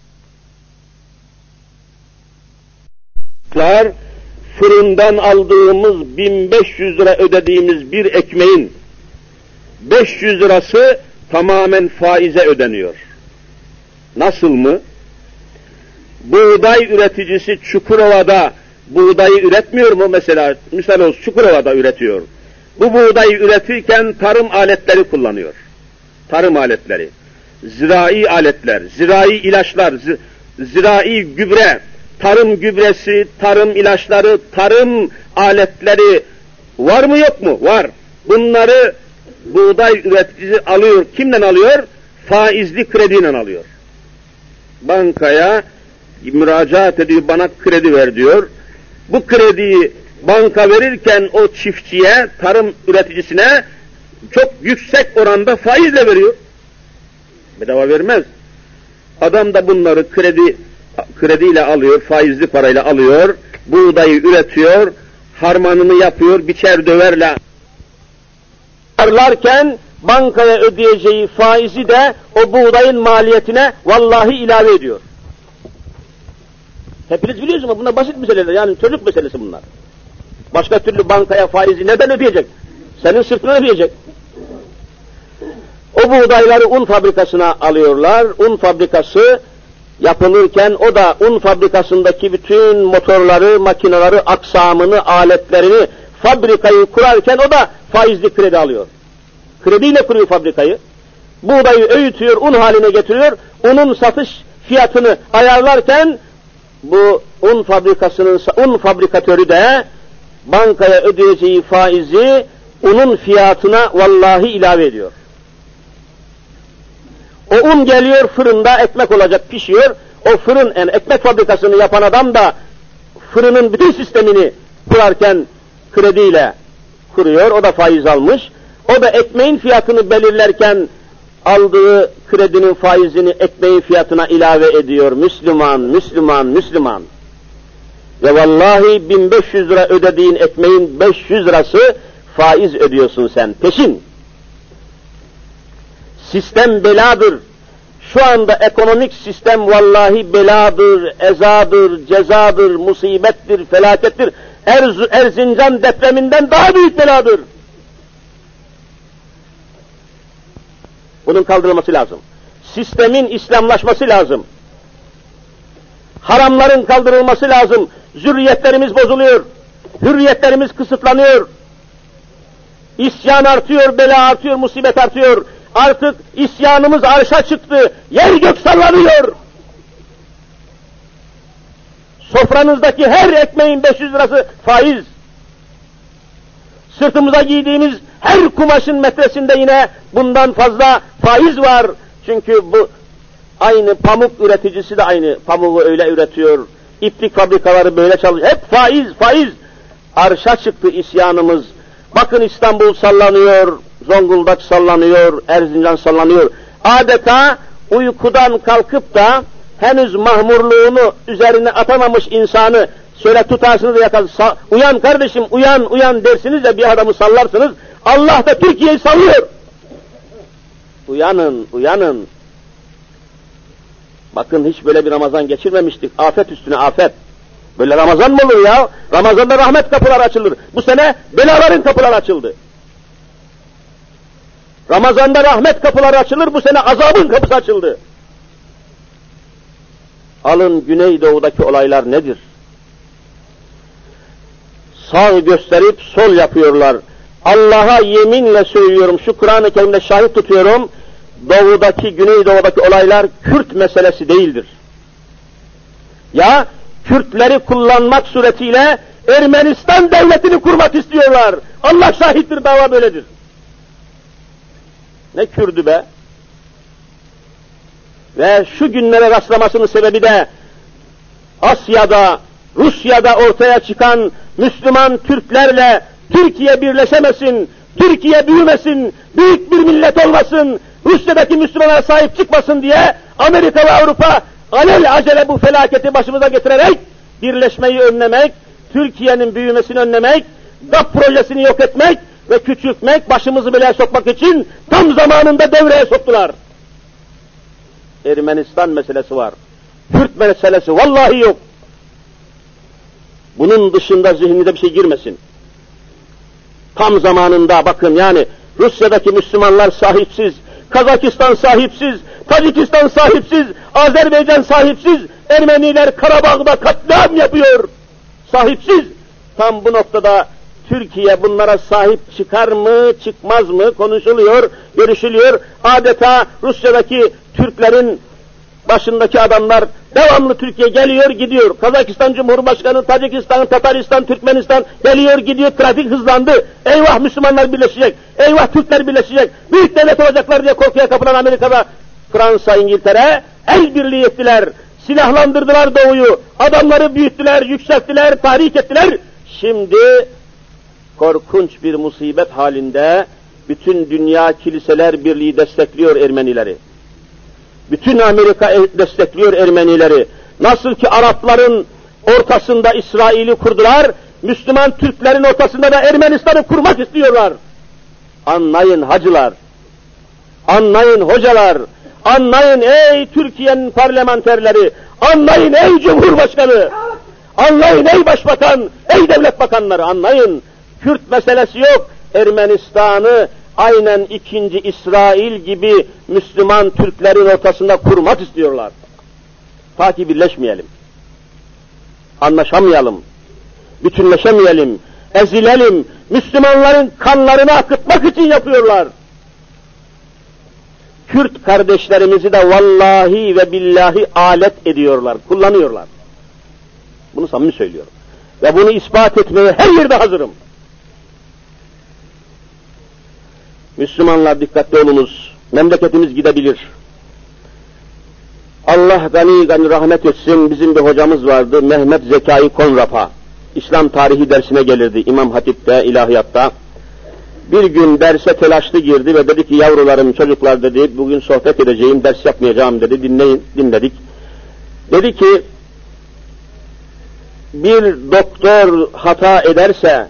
Fırından aldığımız bin beş yüz lira ödediğimiz bir ekmeğin beş yüz lirası tamamen faize ödeniyor. Nasıl mı? Buğday üreticisi Çukurova'da buğdayı üretmiyor mu mesela? Misal olsun Çukurova'da üretiyor. Bu buğdayı üretirken tarım aletleri kullanıyor. Tarım aletleri, zirai aletler, zirai ilaçlar, zirai gübre, tarım gübresi, tarım ilaçları, tarım aletleri var mı yok mu? Var. Bunları buğday üreticisi alıyor. Kimden alıyor? Faizli krediyle alıyor. Bankaya müracaat ediyor, bana kredi ver diyor. Bu krediyi banka verirken o çiftçiye, tarım üreticisine çok yüksek oranda faizle veriyor. Bedava vermez. Adam da bunları kredi krediyle alıyor, faizli parayla alıyor, buğdayı üretiyor, harmanını yapıyor, biçer döverle arlarken bankaya ödeyeceği faizi de o buğdayın maliyetine vallahi ilave ediyor. Hepiniz biliyorsunuz ama bunlar basit meseleler, yani çocuk meselesi bunlar. Başka türlü bankaya faizi neden ödeyecek? Senin sırtına ödeyecek. O buğdayları un fabrikasına alıyorlar, un fabrikası yapılırken o da un fabrikasındaki bütün motorları, makineleri, aksamını, aletlerini, fabrikayı kurarken o da faizli kredi alıyor. Krediyle kuruyor fabrikayı. Buğdayı öğütüyor, un haline getiriyor. Unun satış fiyatını ayarlarken bu un fabrikasının un fabrikatörü de bankaya ödeyeceği faizi unun fiyatına vallahi ilave ediyor. O un geliyor fırında ekmek olacak, pişiyor. O fırın, yani ekmek fabrikasını yapan adam da fırının bütün sistemini kurarken krediyle kuruyor. O da faiz almış. O da ekmeğin fiyatını belirlerken aldığı kredinin faizini ekmeğin fiyatına ilave ediyor. Müslüman, Müslüman, Müslüman. Ve vallahi bin beş yüz lira ödediğin ekmeğin beş yüz lirası faiz ödüyorsun sen, peşin. Sistem beladır. Şu anda ekonomik sistem vallahi beladır, ezadır, cezadır, musibettir, felakettir. Er, Erzincan depreminden daha büyük beladır. Bunun kaldırılması lazım. Sistemin İslamlaşması lazım. Haramların kaldırılması lazım. Zürriyetlerimiz bozuluyor. Hürriyetlerimiz kısıtlanıyor. İsyan artıyor, bela artıyor, musibet artıyor. Artık isyanımız arşa çıktı. Yer gök sallanıyor. Sofranızdaki her ekmeğin beş yüz lirası faiz. Sırtımıza giydiğimiz her kumaşın metresinde yine bundan fazla faiz var. Çünkü bu aynı pamuk üreticisi de aynı pamuğu öyle üretiyor. İplik fabrikaları böyle çalışıyor. Hep faiz, faiz. Arşa çıktı isyanımız. Bakın İstanbul sallanıyor, Zonguldak sallanıyor, Erzincan sallanıyor. Adeta uykudan kalkıp da henüz mahmurluğunu üzerine atamamış insanı şöyle tutarsınız da yakarsınız. Uyan kardeşim, uyan, uyan dersiniz de bir adamı sallarsınız. Allah da Türkiye'yi sallıyor. Uyanın, uyanın. Bakın hiç böyle bir Ramazan geçirmemiştik. Afet üstüne afet. Böyle Ramazan mı olur ya? Ramazan'da rahmet kapıları açılır. Bu sene belaların kapıları açıldı. Ramazan'da rahmet kapıları açılır, bu sene azabın kapısı açıldı. Alın Güneydoğu'daki olaylar nedir? Sağ gösterip sol yapıyorlar. Allah'a yeminle söylüyorum, şu Kur'an-ı Kerim'de şahit tutuyorum, Doğudaki, Güneydoğu'daki olaylar Kürt meselesi değildir. Ya Kürtleri kullanmak suretiyle Ermenistan devletini kurmak istiyorlar. Allah şahittir, dava böyledir. Ne Kürdü be? Ve şu günlere rastlamasının sebebi de Asya'da, Rusya'da ortaya çıkan Müslüman Türklerle Türkiye birleşemesin, Türkiye büyümesin, büyük bir millet olmasın, Rusya'daki Müslümanlara sahip çıkmasın diye Amerika ve Avrupa alel acele bu felaketi başımıza getirerek birleşmeyi önlemek, Türkiye'nin büyümesini önlemek, G A P projesini yok etmek ve küçültmek, başımızı belaya sokmak için tam zamanında devreye soktular. Ermenistan meselesi var. Kürt meselesi vallahi yok. Bunun dışında zihninize bir şey girmesin. Tam zamanında bakın yani Rusya'daki Müslümanlar sahipsiz, Kazakistan sahipsiz, Tacikistan sahipsiz, Azerbaycan sahipsiz, Ermeniler Karabağ'da katliam yapıyor. Sahipsiz. Tam bu noktada Türkiye bunlara sahip çıkar mı, çıkmaz mı konuşuluyor, görüşülüyor. Adeta Rusya'daki Türklerin başındaki adamlar devamlı Türkiye geliyor gidiyor. Kazakistan Cumhurbaşkanı, Tacikistan, Tataristan, Türkmenistan geliyor gidiyor. Trafik hızlandı. Eyvah Müslümanlar birleşecek. Eyvah Türkler birleşecek. Büyük devlet olacaklar diye korkuya kapılan Amerika'da Fransa, İngiltere el birliği ettiler. Silahlandırdılar Doğu'yu. Adamları büyüttüler, yükselttiler, tahrik ettiler. Şimdi korkunç bir musibet halinde bütün dünya kiliseler birliği destekliyor Ermenileri. Bütün Amerika destekliyor Ermenileri. Nasıl ki Arapların ortasında İsrail'i kurdular, Müslüman Türklerin ortasında da Ermenistan'ı kurmak istiyorlar. Anlayın hacılar, anlayın hocalar, anlayın ey Türkiye'nin parlamenterleri, anlayın ey Cumhurbaşkanı, anlayın ey Başbakan, ey devlet bakanları, anlayın. Kürt meselesi yok, Ermenistan'ı aynen ikinci İsrail gibi Müslüman Türklerin ortasında kurmak istiyorlar. Ta ki birleşmeyelim, anlaşamayalım, bütünleşemeyelim, ezilelim, Müslümanların kanlarını akıtmak için yapıyorlar. Kürt kardeşlerimizi de vallahi ve billahi alet ediyorlar, kullanıyorlar. Bunu samimi söylüyorum. Ve bunu ispat etmeye her yerde hazırım. Müslümanlar dikkatli olunuz, memleketimiz gidebilir. Allah gani gani rahmet etsin, bizim bir hocamız vardı, Mehmet Zekai Konrap'a. İslam tarihi dersine gelirdi İmam Hatip'te, ilahiyatta. Bir gün derse telaşlı girdi ve dedi ki yavrularım, çocuklar dedi, bugün sohbet edeceğim, ders yapmayacağım dedi, dinleyin, dinledik. Dedi ki, bir doktor hata ederse,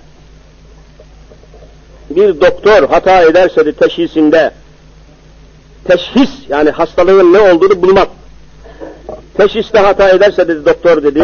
bir doktor hata ederse de teşhisinde, teşhis yani hastalığın ne olduğunu bulmak, teşhiste hata ederse dedi doktor dedi,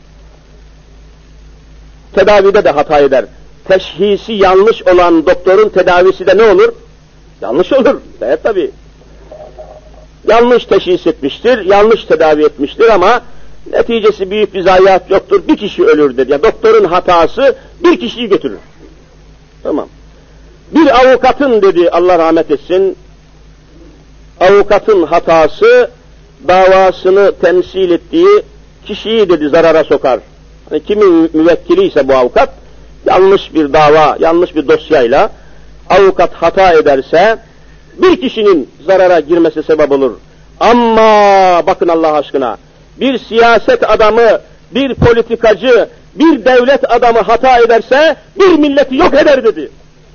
tedavide de hata eder. Teşhisi yanlış olan doktorun tedavisi de ne olur? Yanlış olur. Evet tabii. Yanlış teşhis etmiştir, yanlış tedavi etmiştir ama neticesi büyük bir zayiat yoktur. Bir kişi ölür dedi. Yani doktorun hatası bir kişiyi götürür. Tamam. Bir avukatın dedi, Allah rahmet etsin, avukatın hatası davasını temsil ettiği kişiyi dedi zarara sokar. Yani kimin müvekkili ise bu avukat, yanlış bir dava, yanlış bir dosyayla avukat hata ederse bir kişinin zarara girmesi sebep olur. Ama bakın Allah aşkına, bir siyaset adamı, bir politikacı, bir devlet adamı hata ederse bir milleti yok eder dedi.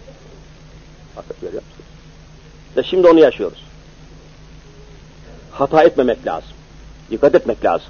Ve şimdi onu yaşıyoruz. Hata etmemek lazım. Dikkat etmek lazım.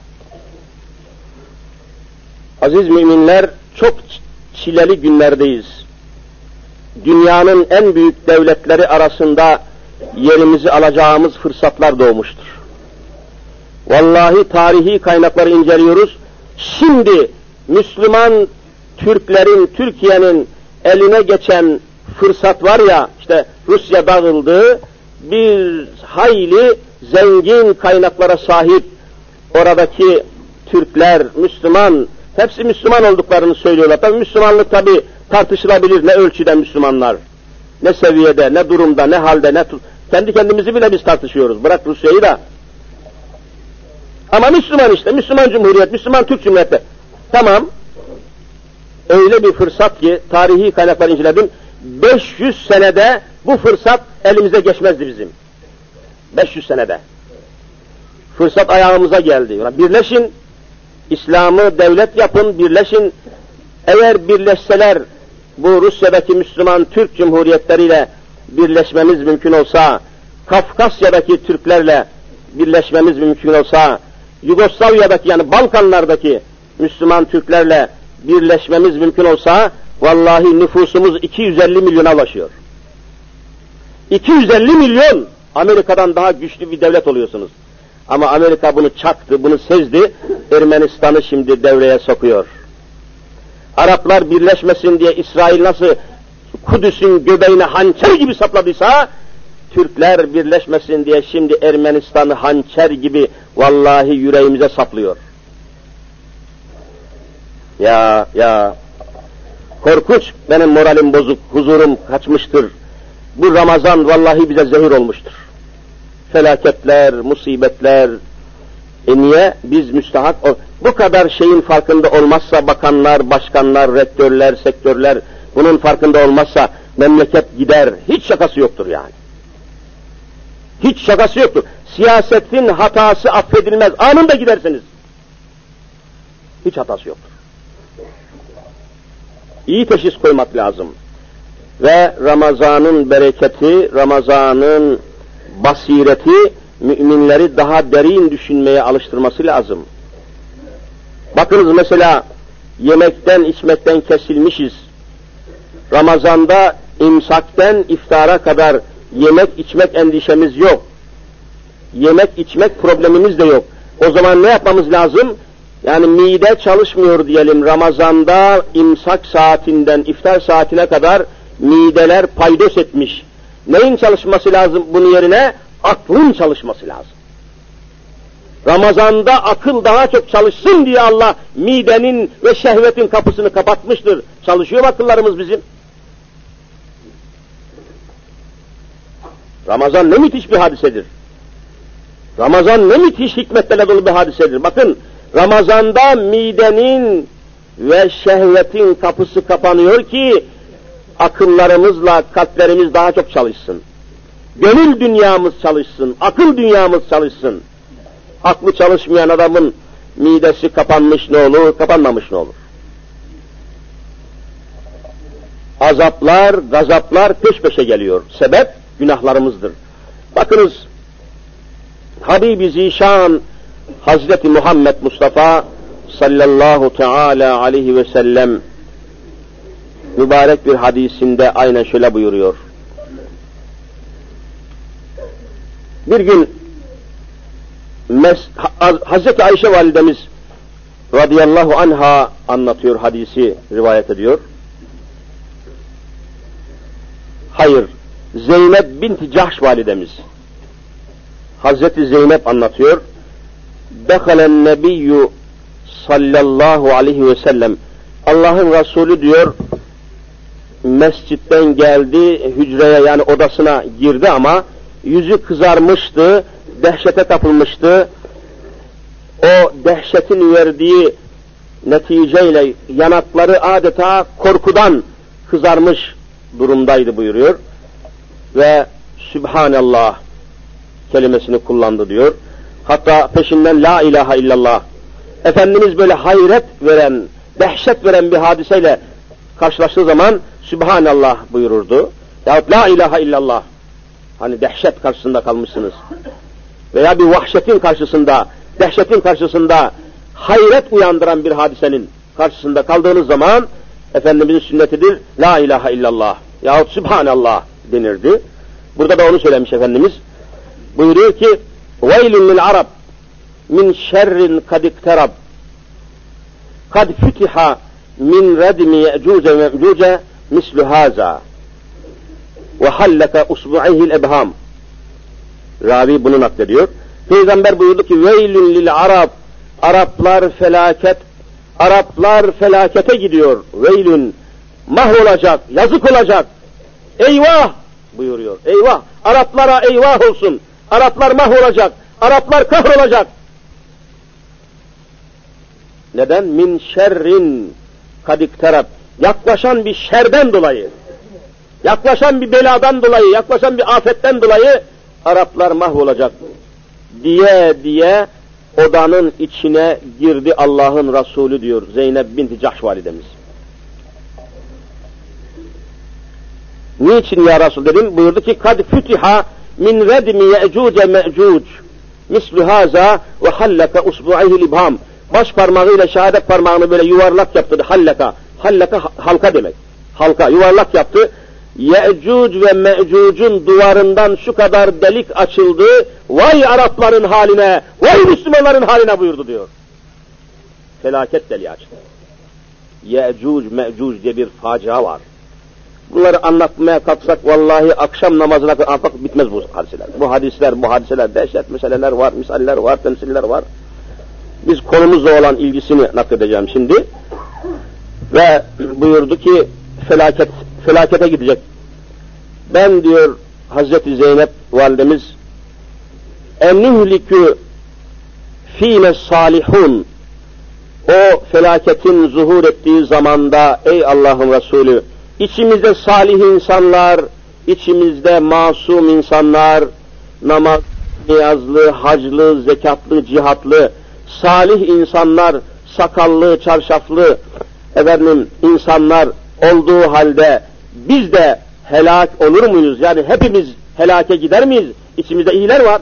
Aziz müminler, çok çileli günlerdeyiz. Dünyanın en büyük devletleri arasında yerimizi alacağımız fırsatlar doğmuştur. Vallahi tarihi kaynakları inceliyoruz. Şimdi Müslüman Türklerin, Türkiye'nin eline geçen fırsat var ya, işte Rusya dağıldı, bir hayli zengin kaynaklara sahip oradaki Türkler, Müslüman, hepsi Müslüman olduklarını söylüyorlar. Tabii Müslümanlık tabii tartışılabilir, ne ölçüde Müslümanlar, ne seviyede, ne durumda, ne halde, ne kendi kendimizi bile biz tartışıyoruz. Bırak Rusya'yı da. Ama Müslüman işte, Müslüman Cumhuriyet, Müslüman Türk Cumhuriyeti. Tamam. Öyle bir fırsat ki, tarihi kaynaklar inceledim, beş yüz senede bu fırsat elimize geçmezdi bizim. beş yüz senede. Fırsat ayağımıza geldi. Birleşin, İslam'ı devlet yapın, birleşin. Eğer birleşseler bu Rusya'daki Müslüman Türk Cumhuriyetleriyle birleşmemiz mümkün olsa, Kafkasya'daki Türklerle birleşmemiz mümkün olsa, Yugoslavya'daki yani Balkanlardaki Müslüman Türklerle birleşmemiz mümkün olsa, vallahi nüfusumuz iki yüz elli milyona ulaşıyor. iki yüz elli milyon! Amerika'dan daha güçlü bir devlet oluyorsunuz. Ama Amerika bunu çaktı, bunu sezdi, Ermenistan'ı şimdi devreye sokuyor. Araplar birleşmesin diye İsrail nasıl Kudüs'ün göbeğine hançer gibi sapladıysa, Türkler birleşmesin diye şimdi Ermenistan'ı hançer gibi vallahi yüreğimize saplıyor. Ya ya, korkunç, benim moralim bozuk, huzurum kaçmıştır. Bu Ramazan vallahi bize zehir olmuştur. Felaketler, musibetler, e niye? Biz müstahak, bu kadar şeyin farkında olmazsa bakanlar, başkanlar, rektörler, sektörler, bunun farkında olmazsa memleket gider, hiç şakası yoktur yani. Hiç şakası yoktur. Siyasetin hatası affedilmez, anında gidersiniz. Hiç hatası yoktur. İyi teşhis koymak lazım. Ve Ramazan'ın bereketi, Ramazan'ın basireti, müminleri daha derin düşünmeye alıştırması lazım. Bakınız mesela, yemekten, içmekten kesilmişiz. Ramazan'da imsakten iftara kadar yemek içmek endişemiz yok. Yemek içmek problemimiz de yok. O zaman ne yapmamız lazım? Yani mide çalışmıyor diyelim, Ramazan'da imsak saatinden iftar saatine kadar mideler paydos etmiş. Neyin çalışması lazım bunun yerine? Aklın çalışması lazım. Ramazan'da akıl daha çok çalışsın diye Allah midenin ve şehvetin kapısını kapatmıştır. Çalışıyor akıllarımız bizim. Ramazan ne müthiş bir hadisedir. Ramazan ne müthiş hikmetlerle dolu bir hadisedir. Bakın, Ramazan'da midenin ve şehvetin kapısı kapanıyor ki akıllarımızla kalplerimiz daha çok çalışsın. Gönül dünyamız çalışsın, akıl dünyamız çalışsın. Aklı çalışmayan adamın midesi kapanmış ne olur, kapanmamış ne olur? Azaplar, gazaplar peş peşe geliyor. Sebep günahlarımızdır. Bakınız, Habibi Zişan Hazreti Muhammed Mustafa sallallahu teala aleyhi ve sellem mübarek bir hadisinde aynen şöyle buyuruyor. Bir gün Hazreti Ayşe validemiz radıyallahu anha anlatıyor, hadisi rivayet ediyor. Hayır, Zeynep binti Cahş validemiz. Hazreti Zeynep anlatıyor. Dekalen nebiyyü sallallahu aleyhi ve sellem. Allah'ın Resulü diyor, mescitten geldi, hücreye yani odasına girdi ama yüzü kızarmıştı, dehşete kapılmıştı. O dehşetin verdiği neticeyle yanakları adeta korkudan kızarmış durumdaydı buyuruyor. Ve Sübhanallah kelimesini kullandı diyor. Hatta peşinden La ilahe illallah. Efendimiz böyle hayret veren, dehşet veren bir hadiseyle karşılaştığı zaman Sübhanallah buyururdu. Yahut La ilahe illallah. Hani dehşet karşısında kalmışsınız. Veya bir vahşetin karşısında, dehşetin karşısında hayret uyandıran bir hadisenin karşısında kaldığınız zaman Efendimizin sünnetidir. La ilahe illallah yahut Sübhanallah denirdi. Burada da onu söylemiş Efendimiz. Buyuruyor ki Veylün lil Arab min şerrin kad ikterab kad fütiha min redmi ye'cuce ve me'cuce mislu haza ve halleke usbu'ihil ebham. Ravi bunu naklediyor. Peygamber buyurdu ki Veylün lil Arab, Araplar felaket, Araplar felakete gidiyor. Veylün, mahvolacak, yazık olacak. Eyvah buyuruyor. Eyvah, Araplara eyvah olsun. Araplar mahvolacak, Araplar kahrolacak. Neden? Min şerrin kadikterab. Yaklaşan bir şerden dolayı, yaklaşan bir beladan dolayı, yaklaşan bir afetten dolayı Araplar mahvolacak diye diye odanın içine girdi Allah'ın Resulü diyor Zeynep binti Cahş validemiz. Niçin ya Resul dedim? Buyurdu ki kad fütiha min redmi ye'cuce me'cuc mislu haza ve hallaka usbu'ayhi libham. Baş parmağıyla şehadet parmağını böyle yuvarlak yaptı. Hallaka. Hallaka halka demek. Halka yuvarlak yaptı. Ye'cuc ve Me'cuc'un duvarından şu kadar delik açıldı. Vay Arapların haline, vay Müslümanların haline buyurdu diyor. Felaket deliği açtı. Ye'cuc, Me'cuc diye bir facia var. Bunları anlatmaya kalksak vallahi akşam namazına kadar bitmez bu hadiseler. Bu hadisler, bu hadiseler, dehşet meseleler var, misaller var, temsiller var. Biz konumuzla olan ilgisini nakledeceğim şimdi. Ve buyurdu ki felaket, felakete gidecek. Ben diyor Hazreti Zeynep validemiz ennühlikü fîne salihun, o felaketin zuhur ettiği zamanda ey Allah'ın Resulü, içimizde salih insanlar, içimizde masum insanlar, namaz, niyazlı, haclı, zekatlı, cihatlı, salih insanlar, sakallı, çarşaflı, efendim insanlar olduğu halde biz de helak olur muyuz? Yani hepimiz helake gider miyiz? İçimizde iyiler var.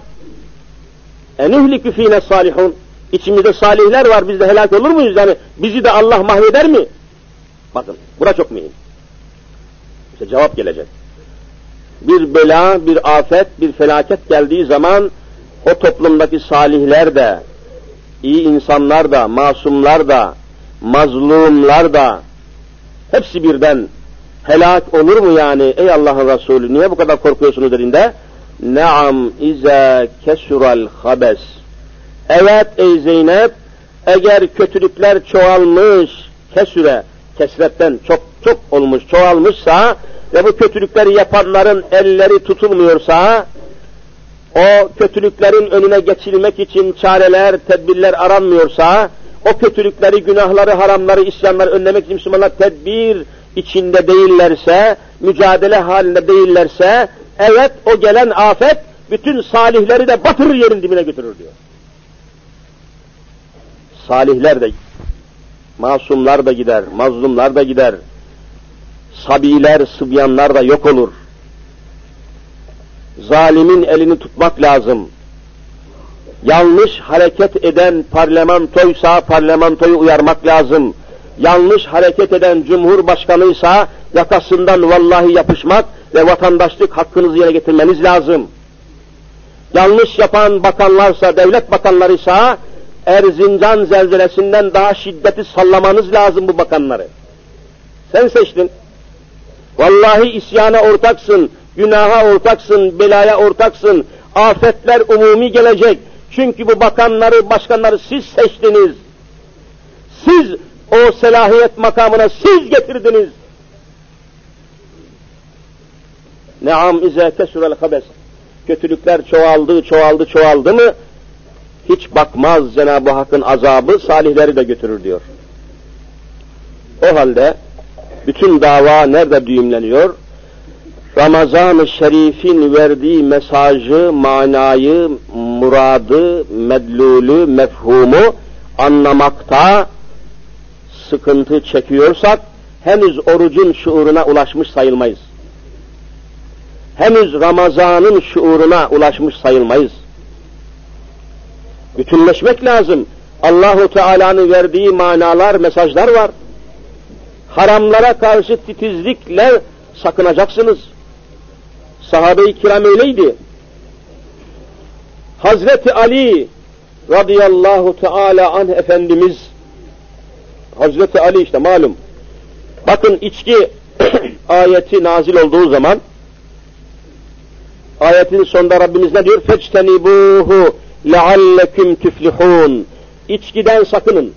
Enühlikü fîne salihun. İçimizde salihler var, biz de helak olur muyuz? Yani bizi de Allah mahveder mi? Bakın, bura çok mühim. İşte cevap gelecek. Bir bela, bir afet, bir felaket geldiği zaman o toplumdaki salihler de, iyi insanlar da, masumlar da, mazlumlar da hepsi birden helak olur mu yani ey Allah'ın Resulü, niye bu kadar korkuyorsunuz dediğinde ne'am izâ kesural habes, evet ey Zeynep, eğer kötülükler çoğalmış, kesüre, kesretten çok çok olmuş, çoğalmışsa ve bu kötülükleri yapanların elleri tutulmuyorsa, o kötülüklerin önüne geçilmek için çareler, tedbirler aranmıyorsa, o kötülükleri, günahları, haramları, isyanları önlemek için Müslümanlar tedbir içinde değillerse, mücadele halinde değillerse, evet o gelen afet bütün salihleri de batırır, yerin dibine götürür diyor. Salihler de, masumlar da gider, mazlumlar da gider, sabiler, sıbyanlar da yok olur. Zalimin elini tutmak lazım. Yanlış hareket eden parlamentoysa parlamentoyu uyarmak lazım. Yanlış hareket eden cumhurbaşkanıysa yakasından vallahi yapışmak ve vatandaşlık hakkınızı yerine getirmeniz lazım. Yanlış yapan bakanlarsa, devlet bakanlarıysa Erzincan zelzelesinden daha şiddeti sallamanız lazım bu bakanları. Sen seçtin. Vallahi isyana ortaksın, günaha ortaksın, belaya ortaksın. Afetler umumi gelecek. Çünkü bu bakanları, başkanları siz seçtiniz. Siz o selahiyet makamına siz getirdiniz. Ne'am izâ kesurel habes. Kötülükler çoğaldı, çoğaldı, çoğaldı mı? Hiç bakmaz Cenab-ı Hakk'ın azabı salihleri de götürür diyor. O halde bütün dava nerede düğümleniyor? Ramazan-ı Şerif'in verdiği mesajı, manayı, muradı, medlulü, mefhumu anlamakta sıkıntı çekiyorsak henüz orucun şuuruna ulaşmış sayılmayız. Henüz Ramazan'ın şuuruna ulaşmış sayılmayız. Bütünleşmek lazım. Allahu Teala'nın verdiği manalar, mesajlar var. Haramlara karşı titizlikle sakınacaksınız. Sahabe-i kiram öyleydi. Hazreti Ali radıyallahu teala anh Efendimiz, Hazreti Ali işte malum, bakın içki ayeti nazil olduğu zaman, ayetin sonunda Rabbimiz ne diyor? فَاجْتَنِبُوهُ لَعَلَّكُمْ تُفْلِحُونَ. İçkiden sakının.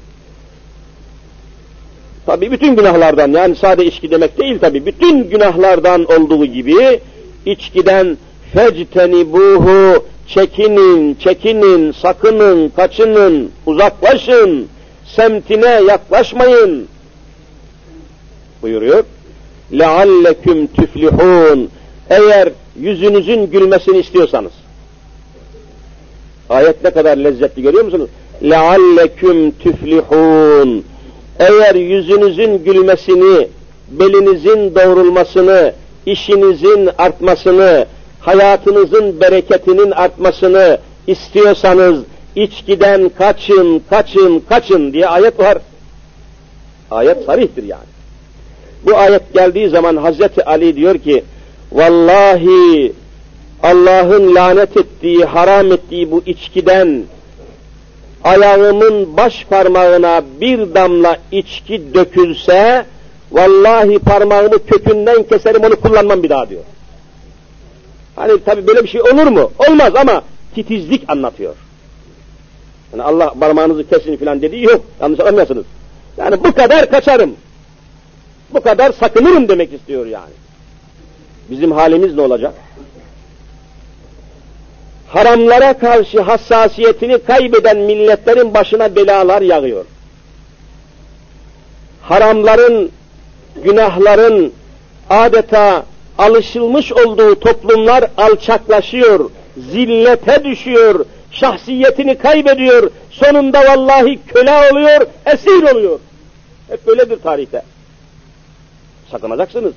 Tabi bütün günahlardan, yani sadece içki demek değil tabi, bütün günahlardan olduğu gibi içkiden fectenibuhu, çekinin, çekinin, sakının, kaçının, uzaklaşın, semtine yaklaşmayın buyuruyor. لَعَلَّكُمْ تُفْلِحُونَ. Eğer yüzünüzün gülmesini istiyorsanız, ayet ne kadar lezzetli görüyor musunuz? لَعَلَّكُمْ تُفْلِحُونَ. Eğer yüzünüzün gülmesini, belinizin doğrulmasını, işinizin artmasını, hayatınızın bereketinin artmasını istiyorsanız içkiden kaçın, kaçın, kaçın diye ayet var. Ayet sarihtir yani. Bu ayet geldiği zaman Hazreti Ali diyor ki, vallahi Allah'ın lanet ettiği, haram ettiği bu içkiden ayağımın baş parmağına bir damla içki dökülse, vallahi parmağımı kökünden keserim, onu kullanmam bir daha diyor. Hani tabi böyle bir şey olur mu? Olmaz ama titizlik anlatıyor. Yani Allah parmağınızı kesin filan dediği yok. Yanlış anlamıyorsunuz. Yani bu kadar kaçarım. Bu kadar sakınırım demek istiyor yani. Bizim halimiz ne olacak? Haramlara karşı hassasiyetini kaybeden milletlerin başına belalar yağıyor. Haramların, günahların adeta alışılmış olduğu toplumlar alçaklaşıyor, zillete düşüyor, şahsiyetini kaybediyor, sonunda vallahi köle oluyor, esir oluyor. Hep böyledir tarihte. Sakınacaksınız.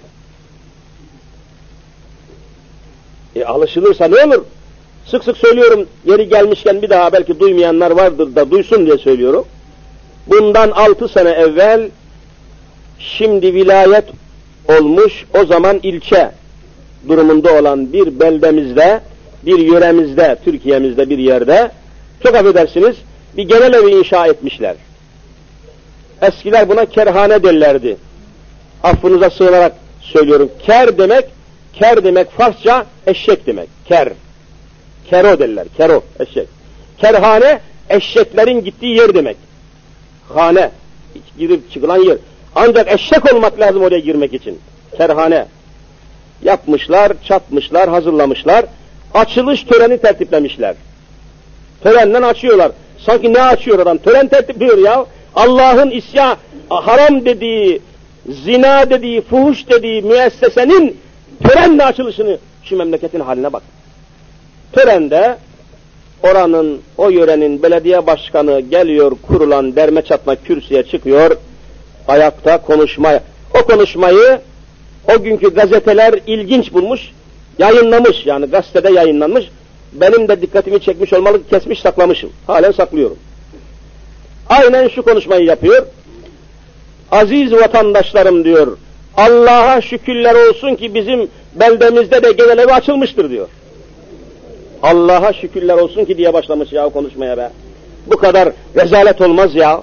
E alışılırsa ne olur? Sık sık söylüyorum, yeri gelmişken bir daha belki duymayanlar vardır da duysun diye söylüyorum. Bundan altı sene evvel, şimdi vilayet olmuş, o zaman ilçe durumunda olan bir beldemizde, bir yöremizde, Türkiye'mizde bir yerde, çok affedersiniz, bir genel evi inşa etmişler. Eskiler buna kerhane derlerdi. Affınıza sığınarak söylüyorum, ker demek, ker demek Farsça eşek demek, ker. Kero derler, kero, eşek. Kerhane, eşeklerin gittiği yer demek. Hane, girip çıkılan yer. Ancak eşek olmak lazım oraya girmek için. Kerhane. Yapmışlar, çatmışlar, hazırlamışlar. Açılış töreni tertiplemişler. Törenden açıyorlar. Sanki ne açıyor adam? Tören tertipliyor ya. Allah'ın isya, haram dediği, zina dediği, fuhuş dediği müessesenin törenle açılışını, şu memleketin haline bak. Törende oranın, o yörenin belediye başkanı geliyor, kurulan derme çatma kürsüye çıkıyor, ayakta konuşma. O konuşmayı o günkü gazeteler ilginç bulmuş, yayınlamış, yani gazetede yayınlanmış. Benim de dikkatimi çekmiş olmalı, kesmiş saklamışım. Halen saklıyorum. Aynen şu konuşmayı yapıyor. Aziz vatandaşlarım diyor, Allah'a şükürler olsun ki bizim beldemizde de genel evi açılmıştır diyor. Allah'a şükürler olsun ki diye başlamış ya konuşmaya be. Bu kadar rezalet olmaz ya.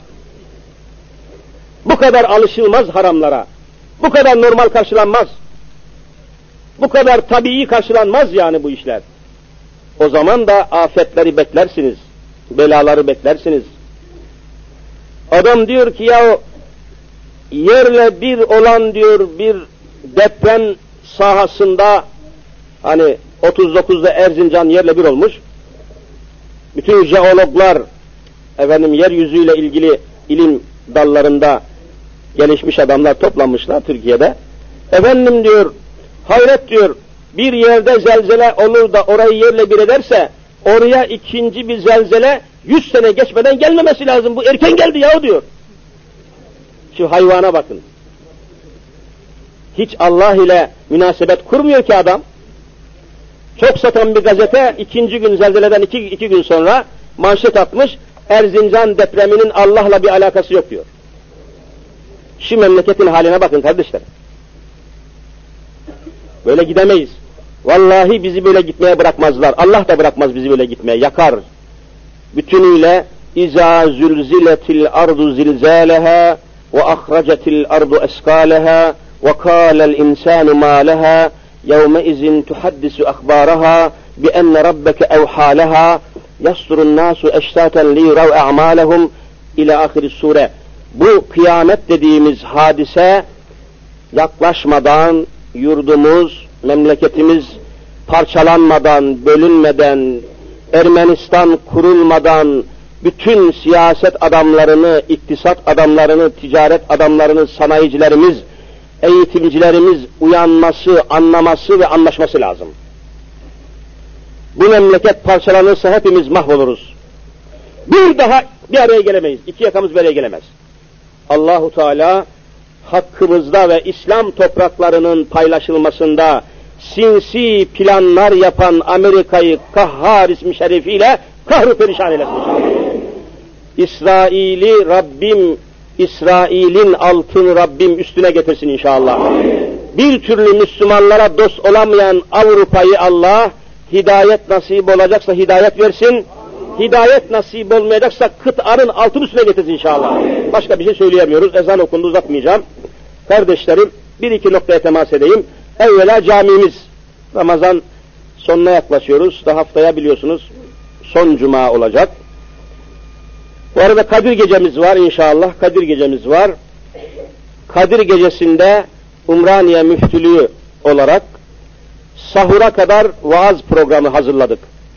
Bu kadar alışılmaz haramlara. Bu kadar normal karşılanmaz. Bu kadar tabii karşılanmaz yani bu işler. O zaman da afetleri beklersiniz. Belaları beklersiniz. Adam diyor ki ya yerle bir olan diyor bir deprem sahasında, hani otuz dokuzda Erzincan yerle bir olmuş. Bütün jeologlar, efendim yeryüzüyle ilgili ilim dallarında gelişmiş adamlar toplanmışlar Türkiye'de. Efendim diyor, hayret diyor, bir yerde zelzele olur da orayı yerle bir ederse, oraya ikinci bir zelzele yüz sene geçmeden gelmemesi lazım. Bu erken geldi yahu diyor. Şu hayvana bakın. Hiç Allah ile münasebet kurmuyor ki adam. Çok satan bir gazete ikinci gün zelzeleden iki, iki gün sonra manşet atmış, Erzincan depreminin Allah'la bir alakası yok diyor. Şu memleketin haline bakın kardeşler. Böyle gidemeyiz. Vallahi bizi böyle gitmeye bırakmazlar. Allah da bırakmaz bizi böyle gitmeye. Yakar. Bütünüyle İzâ zülziletil ardu zilzâleha ve ahracetil ardu eskâleha ve kâlel insânu mâ leha yevmeizin tuhaddisu akhbâraha bi enne rabbeke evhâleha yasturun nâsu eştâten liyrav a'mâlehum ila ahir sure. Bu kıyamet dediğimiz hadise yaklaşmadan, yurdumuz, memleketimiz parçalanmadan, bölünmeden, Ermenistan kurulmadan, bütün siyaset adamlarını, iktisat adamlarını, ticaret adamlarını, sanayicilerimiz, eğitimcilerimiz uyanması, anlaması ve anlaşması lazım. Bu memleket parçalanırsa hepimiz mahvoluruz. Bir daha bir araya gelemeyiz. İki yakamız bir araya gelemez. Allahu Teala hakkımızda ve İslam topraklarının paylaşılmasında sinsi planlar yapan Amerika'yı Kahhar ismi şerifiyle kahru perişan eylesin inşallah. İsrail'i Rabbim, İsrail'in altını Rabbim üstüne getirsin inşallah. Bir türlü Müslümanlara dost olamayan Avrupa'yı Allah hidayet nasip olacaksa hidayet versin. Hidayet nasip olmayacaksa kıtanın altını üstüne getirsin inşallah. Başka bir şey söyleyemiyoruz. Ezan okundu, uzatmayacağım. Kardeşlerim, bir iki noktaya temas edeyim. Evvela camimiz. Ramazan sonuna yaklaşıyoruz. Da haftaya biliyorsunuz son cuma olacak. Bu arada Kadir gecemiz var inşallah. Kadir gecemiz var. Kadir gecesinde Umraniye Müftülüğü olarak sahura kadar vaaz programı hazırladık.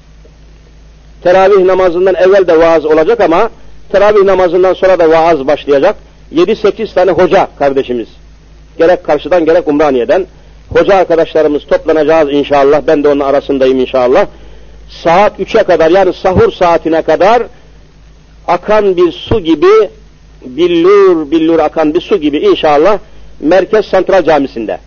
Teravih namazından evvel de vaaz olacak ama teravih namazından sonra da vaaz başlayacak. Yedi sekiz tane hoca kardeşimiz, gerek karşıdan gerek Umraniye'den hoca arkadaşlarımız toplanacağız inşallah. Ben de onun arasındayım inşallah. Saat üçe kadar, yani sahur saatine kadar akan bir su gibi, billur billur akan bir su gibi inşallah Merkez Santral Camisi'nde.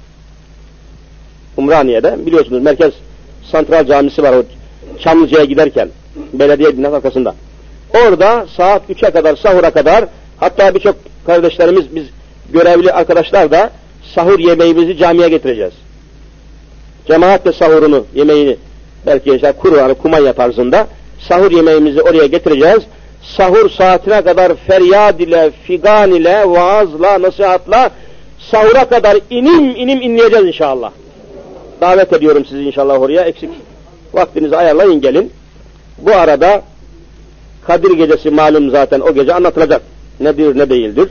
Umraniye'de biliyorsunuz Merkez Santral Camisi var o Çamlıca'ya giderken, belediye binası arkasında. Orada saat üçe kadar, sahura kadar, hatta birçok kardeşlerimiz, biz görevli arkadaşlar da sahur yemeğimizi camiye getireceğiz. Cemaat de sahurunu, yemeğini, belki işte kuru, kumanya tarzında sahur yemeğimizi oraya getireceğiz. Sahur saatine kadar feryad ile, figan ile, vaazla, nasihatla sahura kadar inim inim inleyeceğiz inşallah. Davet ediyorum sizi inşallah oraya. Eksik vaktinizi ayarlayın, gelin. Bu arada Kadir gecesi malum, zaten o gece anlatılacak. Nedir ne değildir.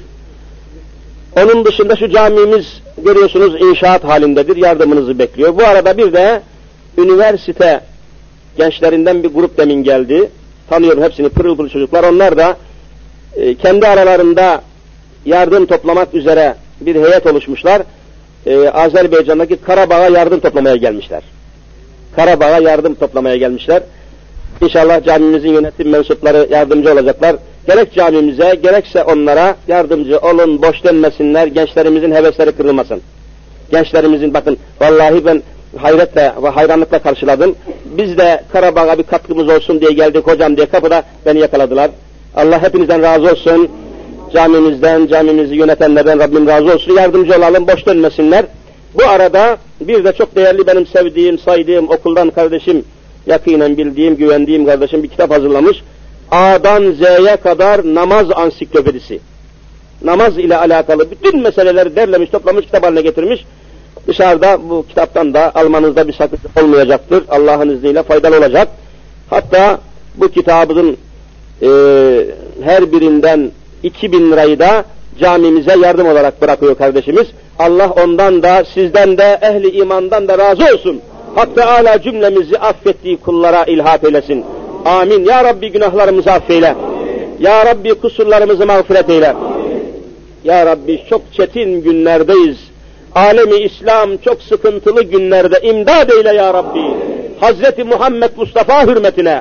Onun dışında şu camimiz görüyorsunuz inşaat halindedir. Yardımınızı bekliyor. Bu arada bir de üniversite gençlerinden bir grup demin geldi. Tanıyorum hepsini, pırıl pırıl çocuklar. Onlar da e, kendi aralarında yardım toplamak üzere bir heyet oluşmuşlar. E, Azerbaycan'daki Karabağ'a yardım toplamaya gelmişler. Karabağ'a yardım toplamaya gelmişler. İnşallah camimizin yönetim mensupları yardımcı olacaklar. Gerek camimize, gerekse onlara yardımcı olun, boş dönmesinler, gençlerimizin hevesleri kırılmasın. Gençlerimizin, bakın vallahi ben hayretle ve hayranlıkla karşıladım. Biz de Karabağ'a bir katkımız olsun diye geldik hocam diye, kapıda beni yakaladılar. Allah hepinizden razı olsun. Camimizden, camimizi yönetenlerden Rabbim razı olsun. Yardımcı olalım, boş dönmesinler. Bu arada bir de çok değerli, benim sevdiğim, saydığım okuldan kardeşim, yakinen bildiğim, güvendiğim kardeşim bir kitap hazırlamış. A'dan Z'ye kadar namaz ansiklopedisi. Namaz ile alakalı bütün meseleleri derlemiş, toplamış, kitap haline getirmiş. Dışarıda bu kitaptan da almanızda bir sakınca olmayacaktır. Allah'ın izniyle faydalı olacak. Hatta bu kitabın e, her birinden iki bin lirayı da camimize yardım olarak bırakıyor kardeşimiz. Allah ondan da, sizden de, ehli imandan da razı olsun. Hak Teâlâ cümlemizi affettiği kullara ilhak eylesin. Amin. Ya Rabbi günahlarımızı affeyle. Ya Rabbi kusurlarımızı mağfiret eyle. Ya Rabbi çok çetin günlerdeyiz. Alemi İslam çok sıkıntılı günlerde imdad eyle ya Rabbi. Hazreti Muhammed Mustafa hürmetine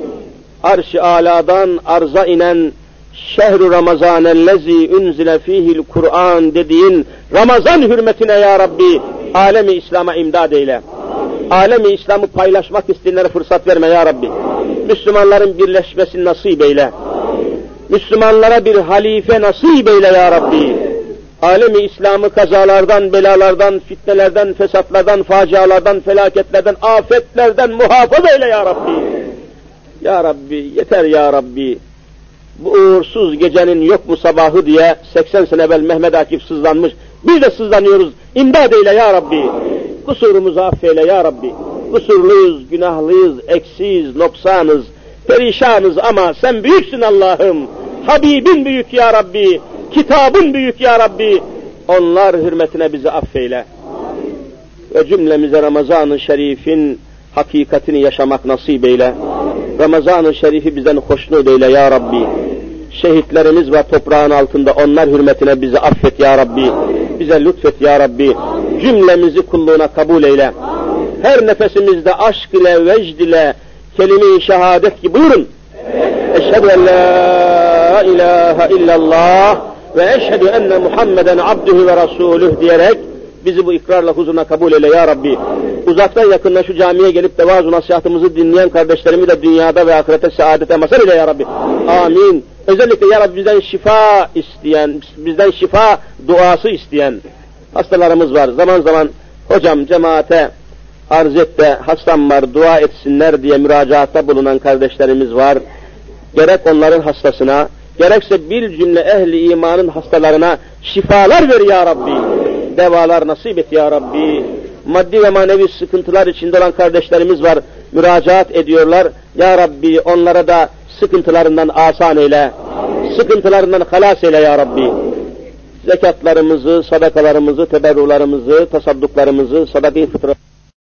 arş-ı âlâdan arza inen şehr-ü ramazânellezî unzile fîhil Kur'an dediğin Ramazan hürmetine ya Rabbi alemi İslam'a imdad eyle. Alemi İslam'ı paylaşmak isteyenlere fırsat verme ya Rabbi. Müslümanların birleşmesini nasip eyle. Müslümanlara bir halife nasip eyle ya Rabbi. Alemi İslam'ı kazalardan, belalardan, fitnelerden, fesatlardan, facialardan, felaketlerden, afetlerden muhafaza eyle ya Rabbi. Ya Rabbi, yeter ya Rabbi. Bu uğursuz gecenin yok mu sabahı diye seksen sene evvel Mehmet Akif sızlanmış. Biz de sızlanıyoruz. İmdad eyle ya Rabbi. Kusurumuzu affeyle ya Rabbi. Kusurluyuz, günahlıyız, eksiyiz, noksanız, perişanız ama sen büyüksün Allah'ım. Habibin büyük ya Rabbi. Kitabın büyük ya Rabbi. Onlar hürmetine bizi affeyle. Ve cümlemize Ramazan-ı Şerif'in hakikatini yaşamak nasip eyle. Ramazan-ı Şerif'i bizden hoşnut eyle ya Rabbi. Şehitlerimiz ve toprağın altında onlar hürmetine bizi affet ya Rabbi. Bize lütfet ya Rabbi. Cümlemizi kulluğuna kabul eyle. Her nefesimizde aşk ile, vecd ile, kelime-i şehadet gibi buyurun. Eşhedü en la ilahe illallah ve eşhedü enne Muhammeden abdühü ve rasuluh diyerek bizi bu ikrarla huzuruna kabul eyle ya Rabbi. Uzaktan yakından şu camiye gelip de vaaz-ı nasihatımızı dinleyen kardeşlerimi de dünyada ve ahirete saadete mazhar eyle ya Rabbi. Amin. Özellikle ya Rabbi bizden şifa isteyen, bizden şifa duası isteyen hastalarımız var. Zaman zaman hocam cemaate arz et de hastam var dua etsinler diye müracaatta bulunan kardeşlerimiz var. Gerek onların hastasına, gerekse bir cümle ehli imanın hastalarına şifalar ver ya Rabbi. Devalar nasip et ya Rabbi. Maddi ve manevi sıkıntılar içinde olan kardeşlerimiz var. Müracaat ediyorlar. Ya Rabbi onlara da sıkıntılarından asan eyle. Sıkıntılarından halas eyle ya Rabbi. Zekatlarımızı, sadakalarımızı, teberrularımızı, tasadduklarımızı, sadaka-i fıtrat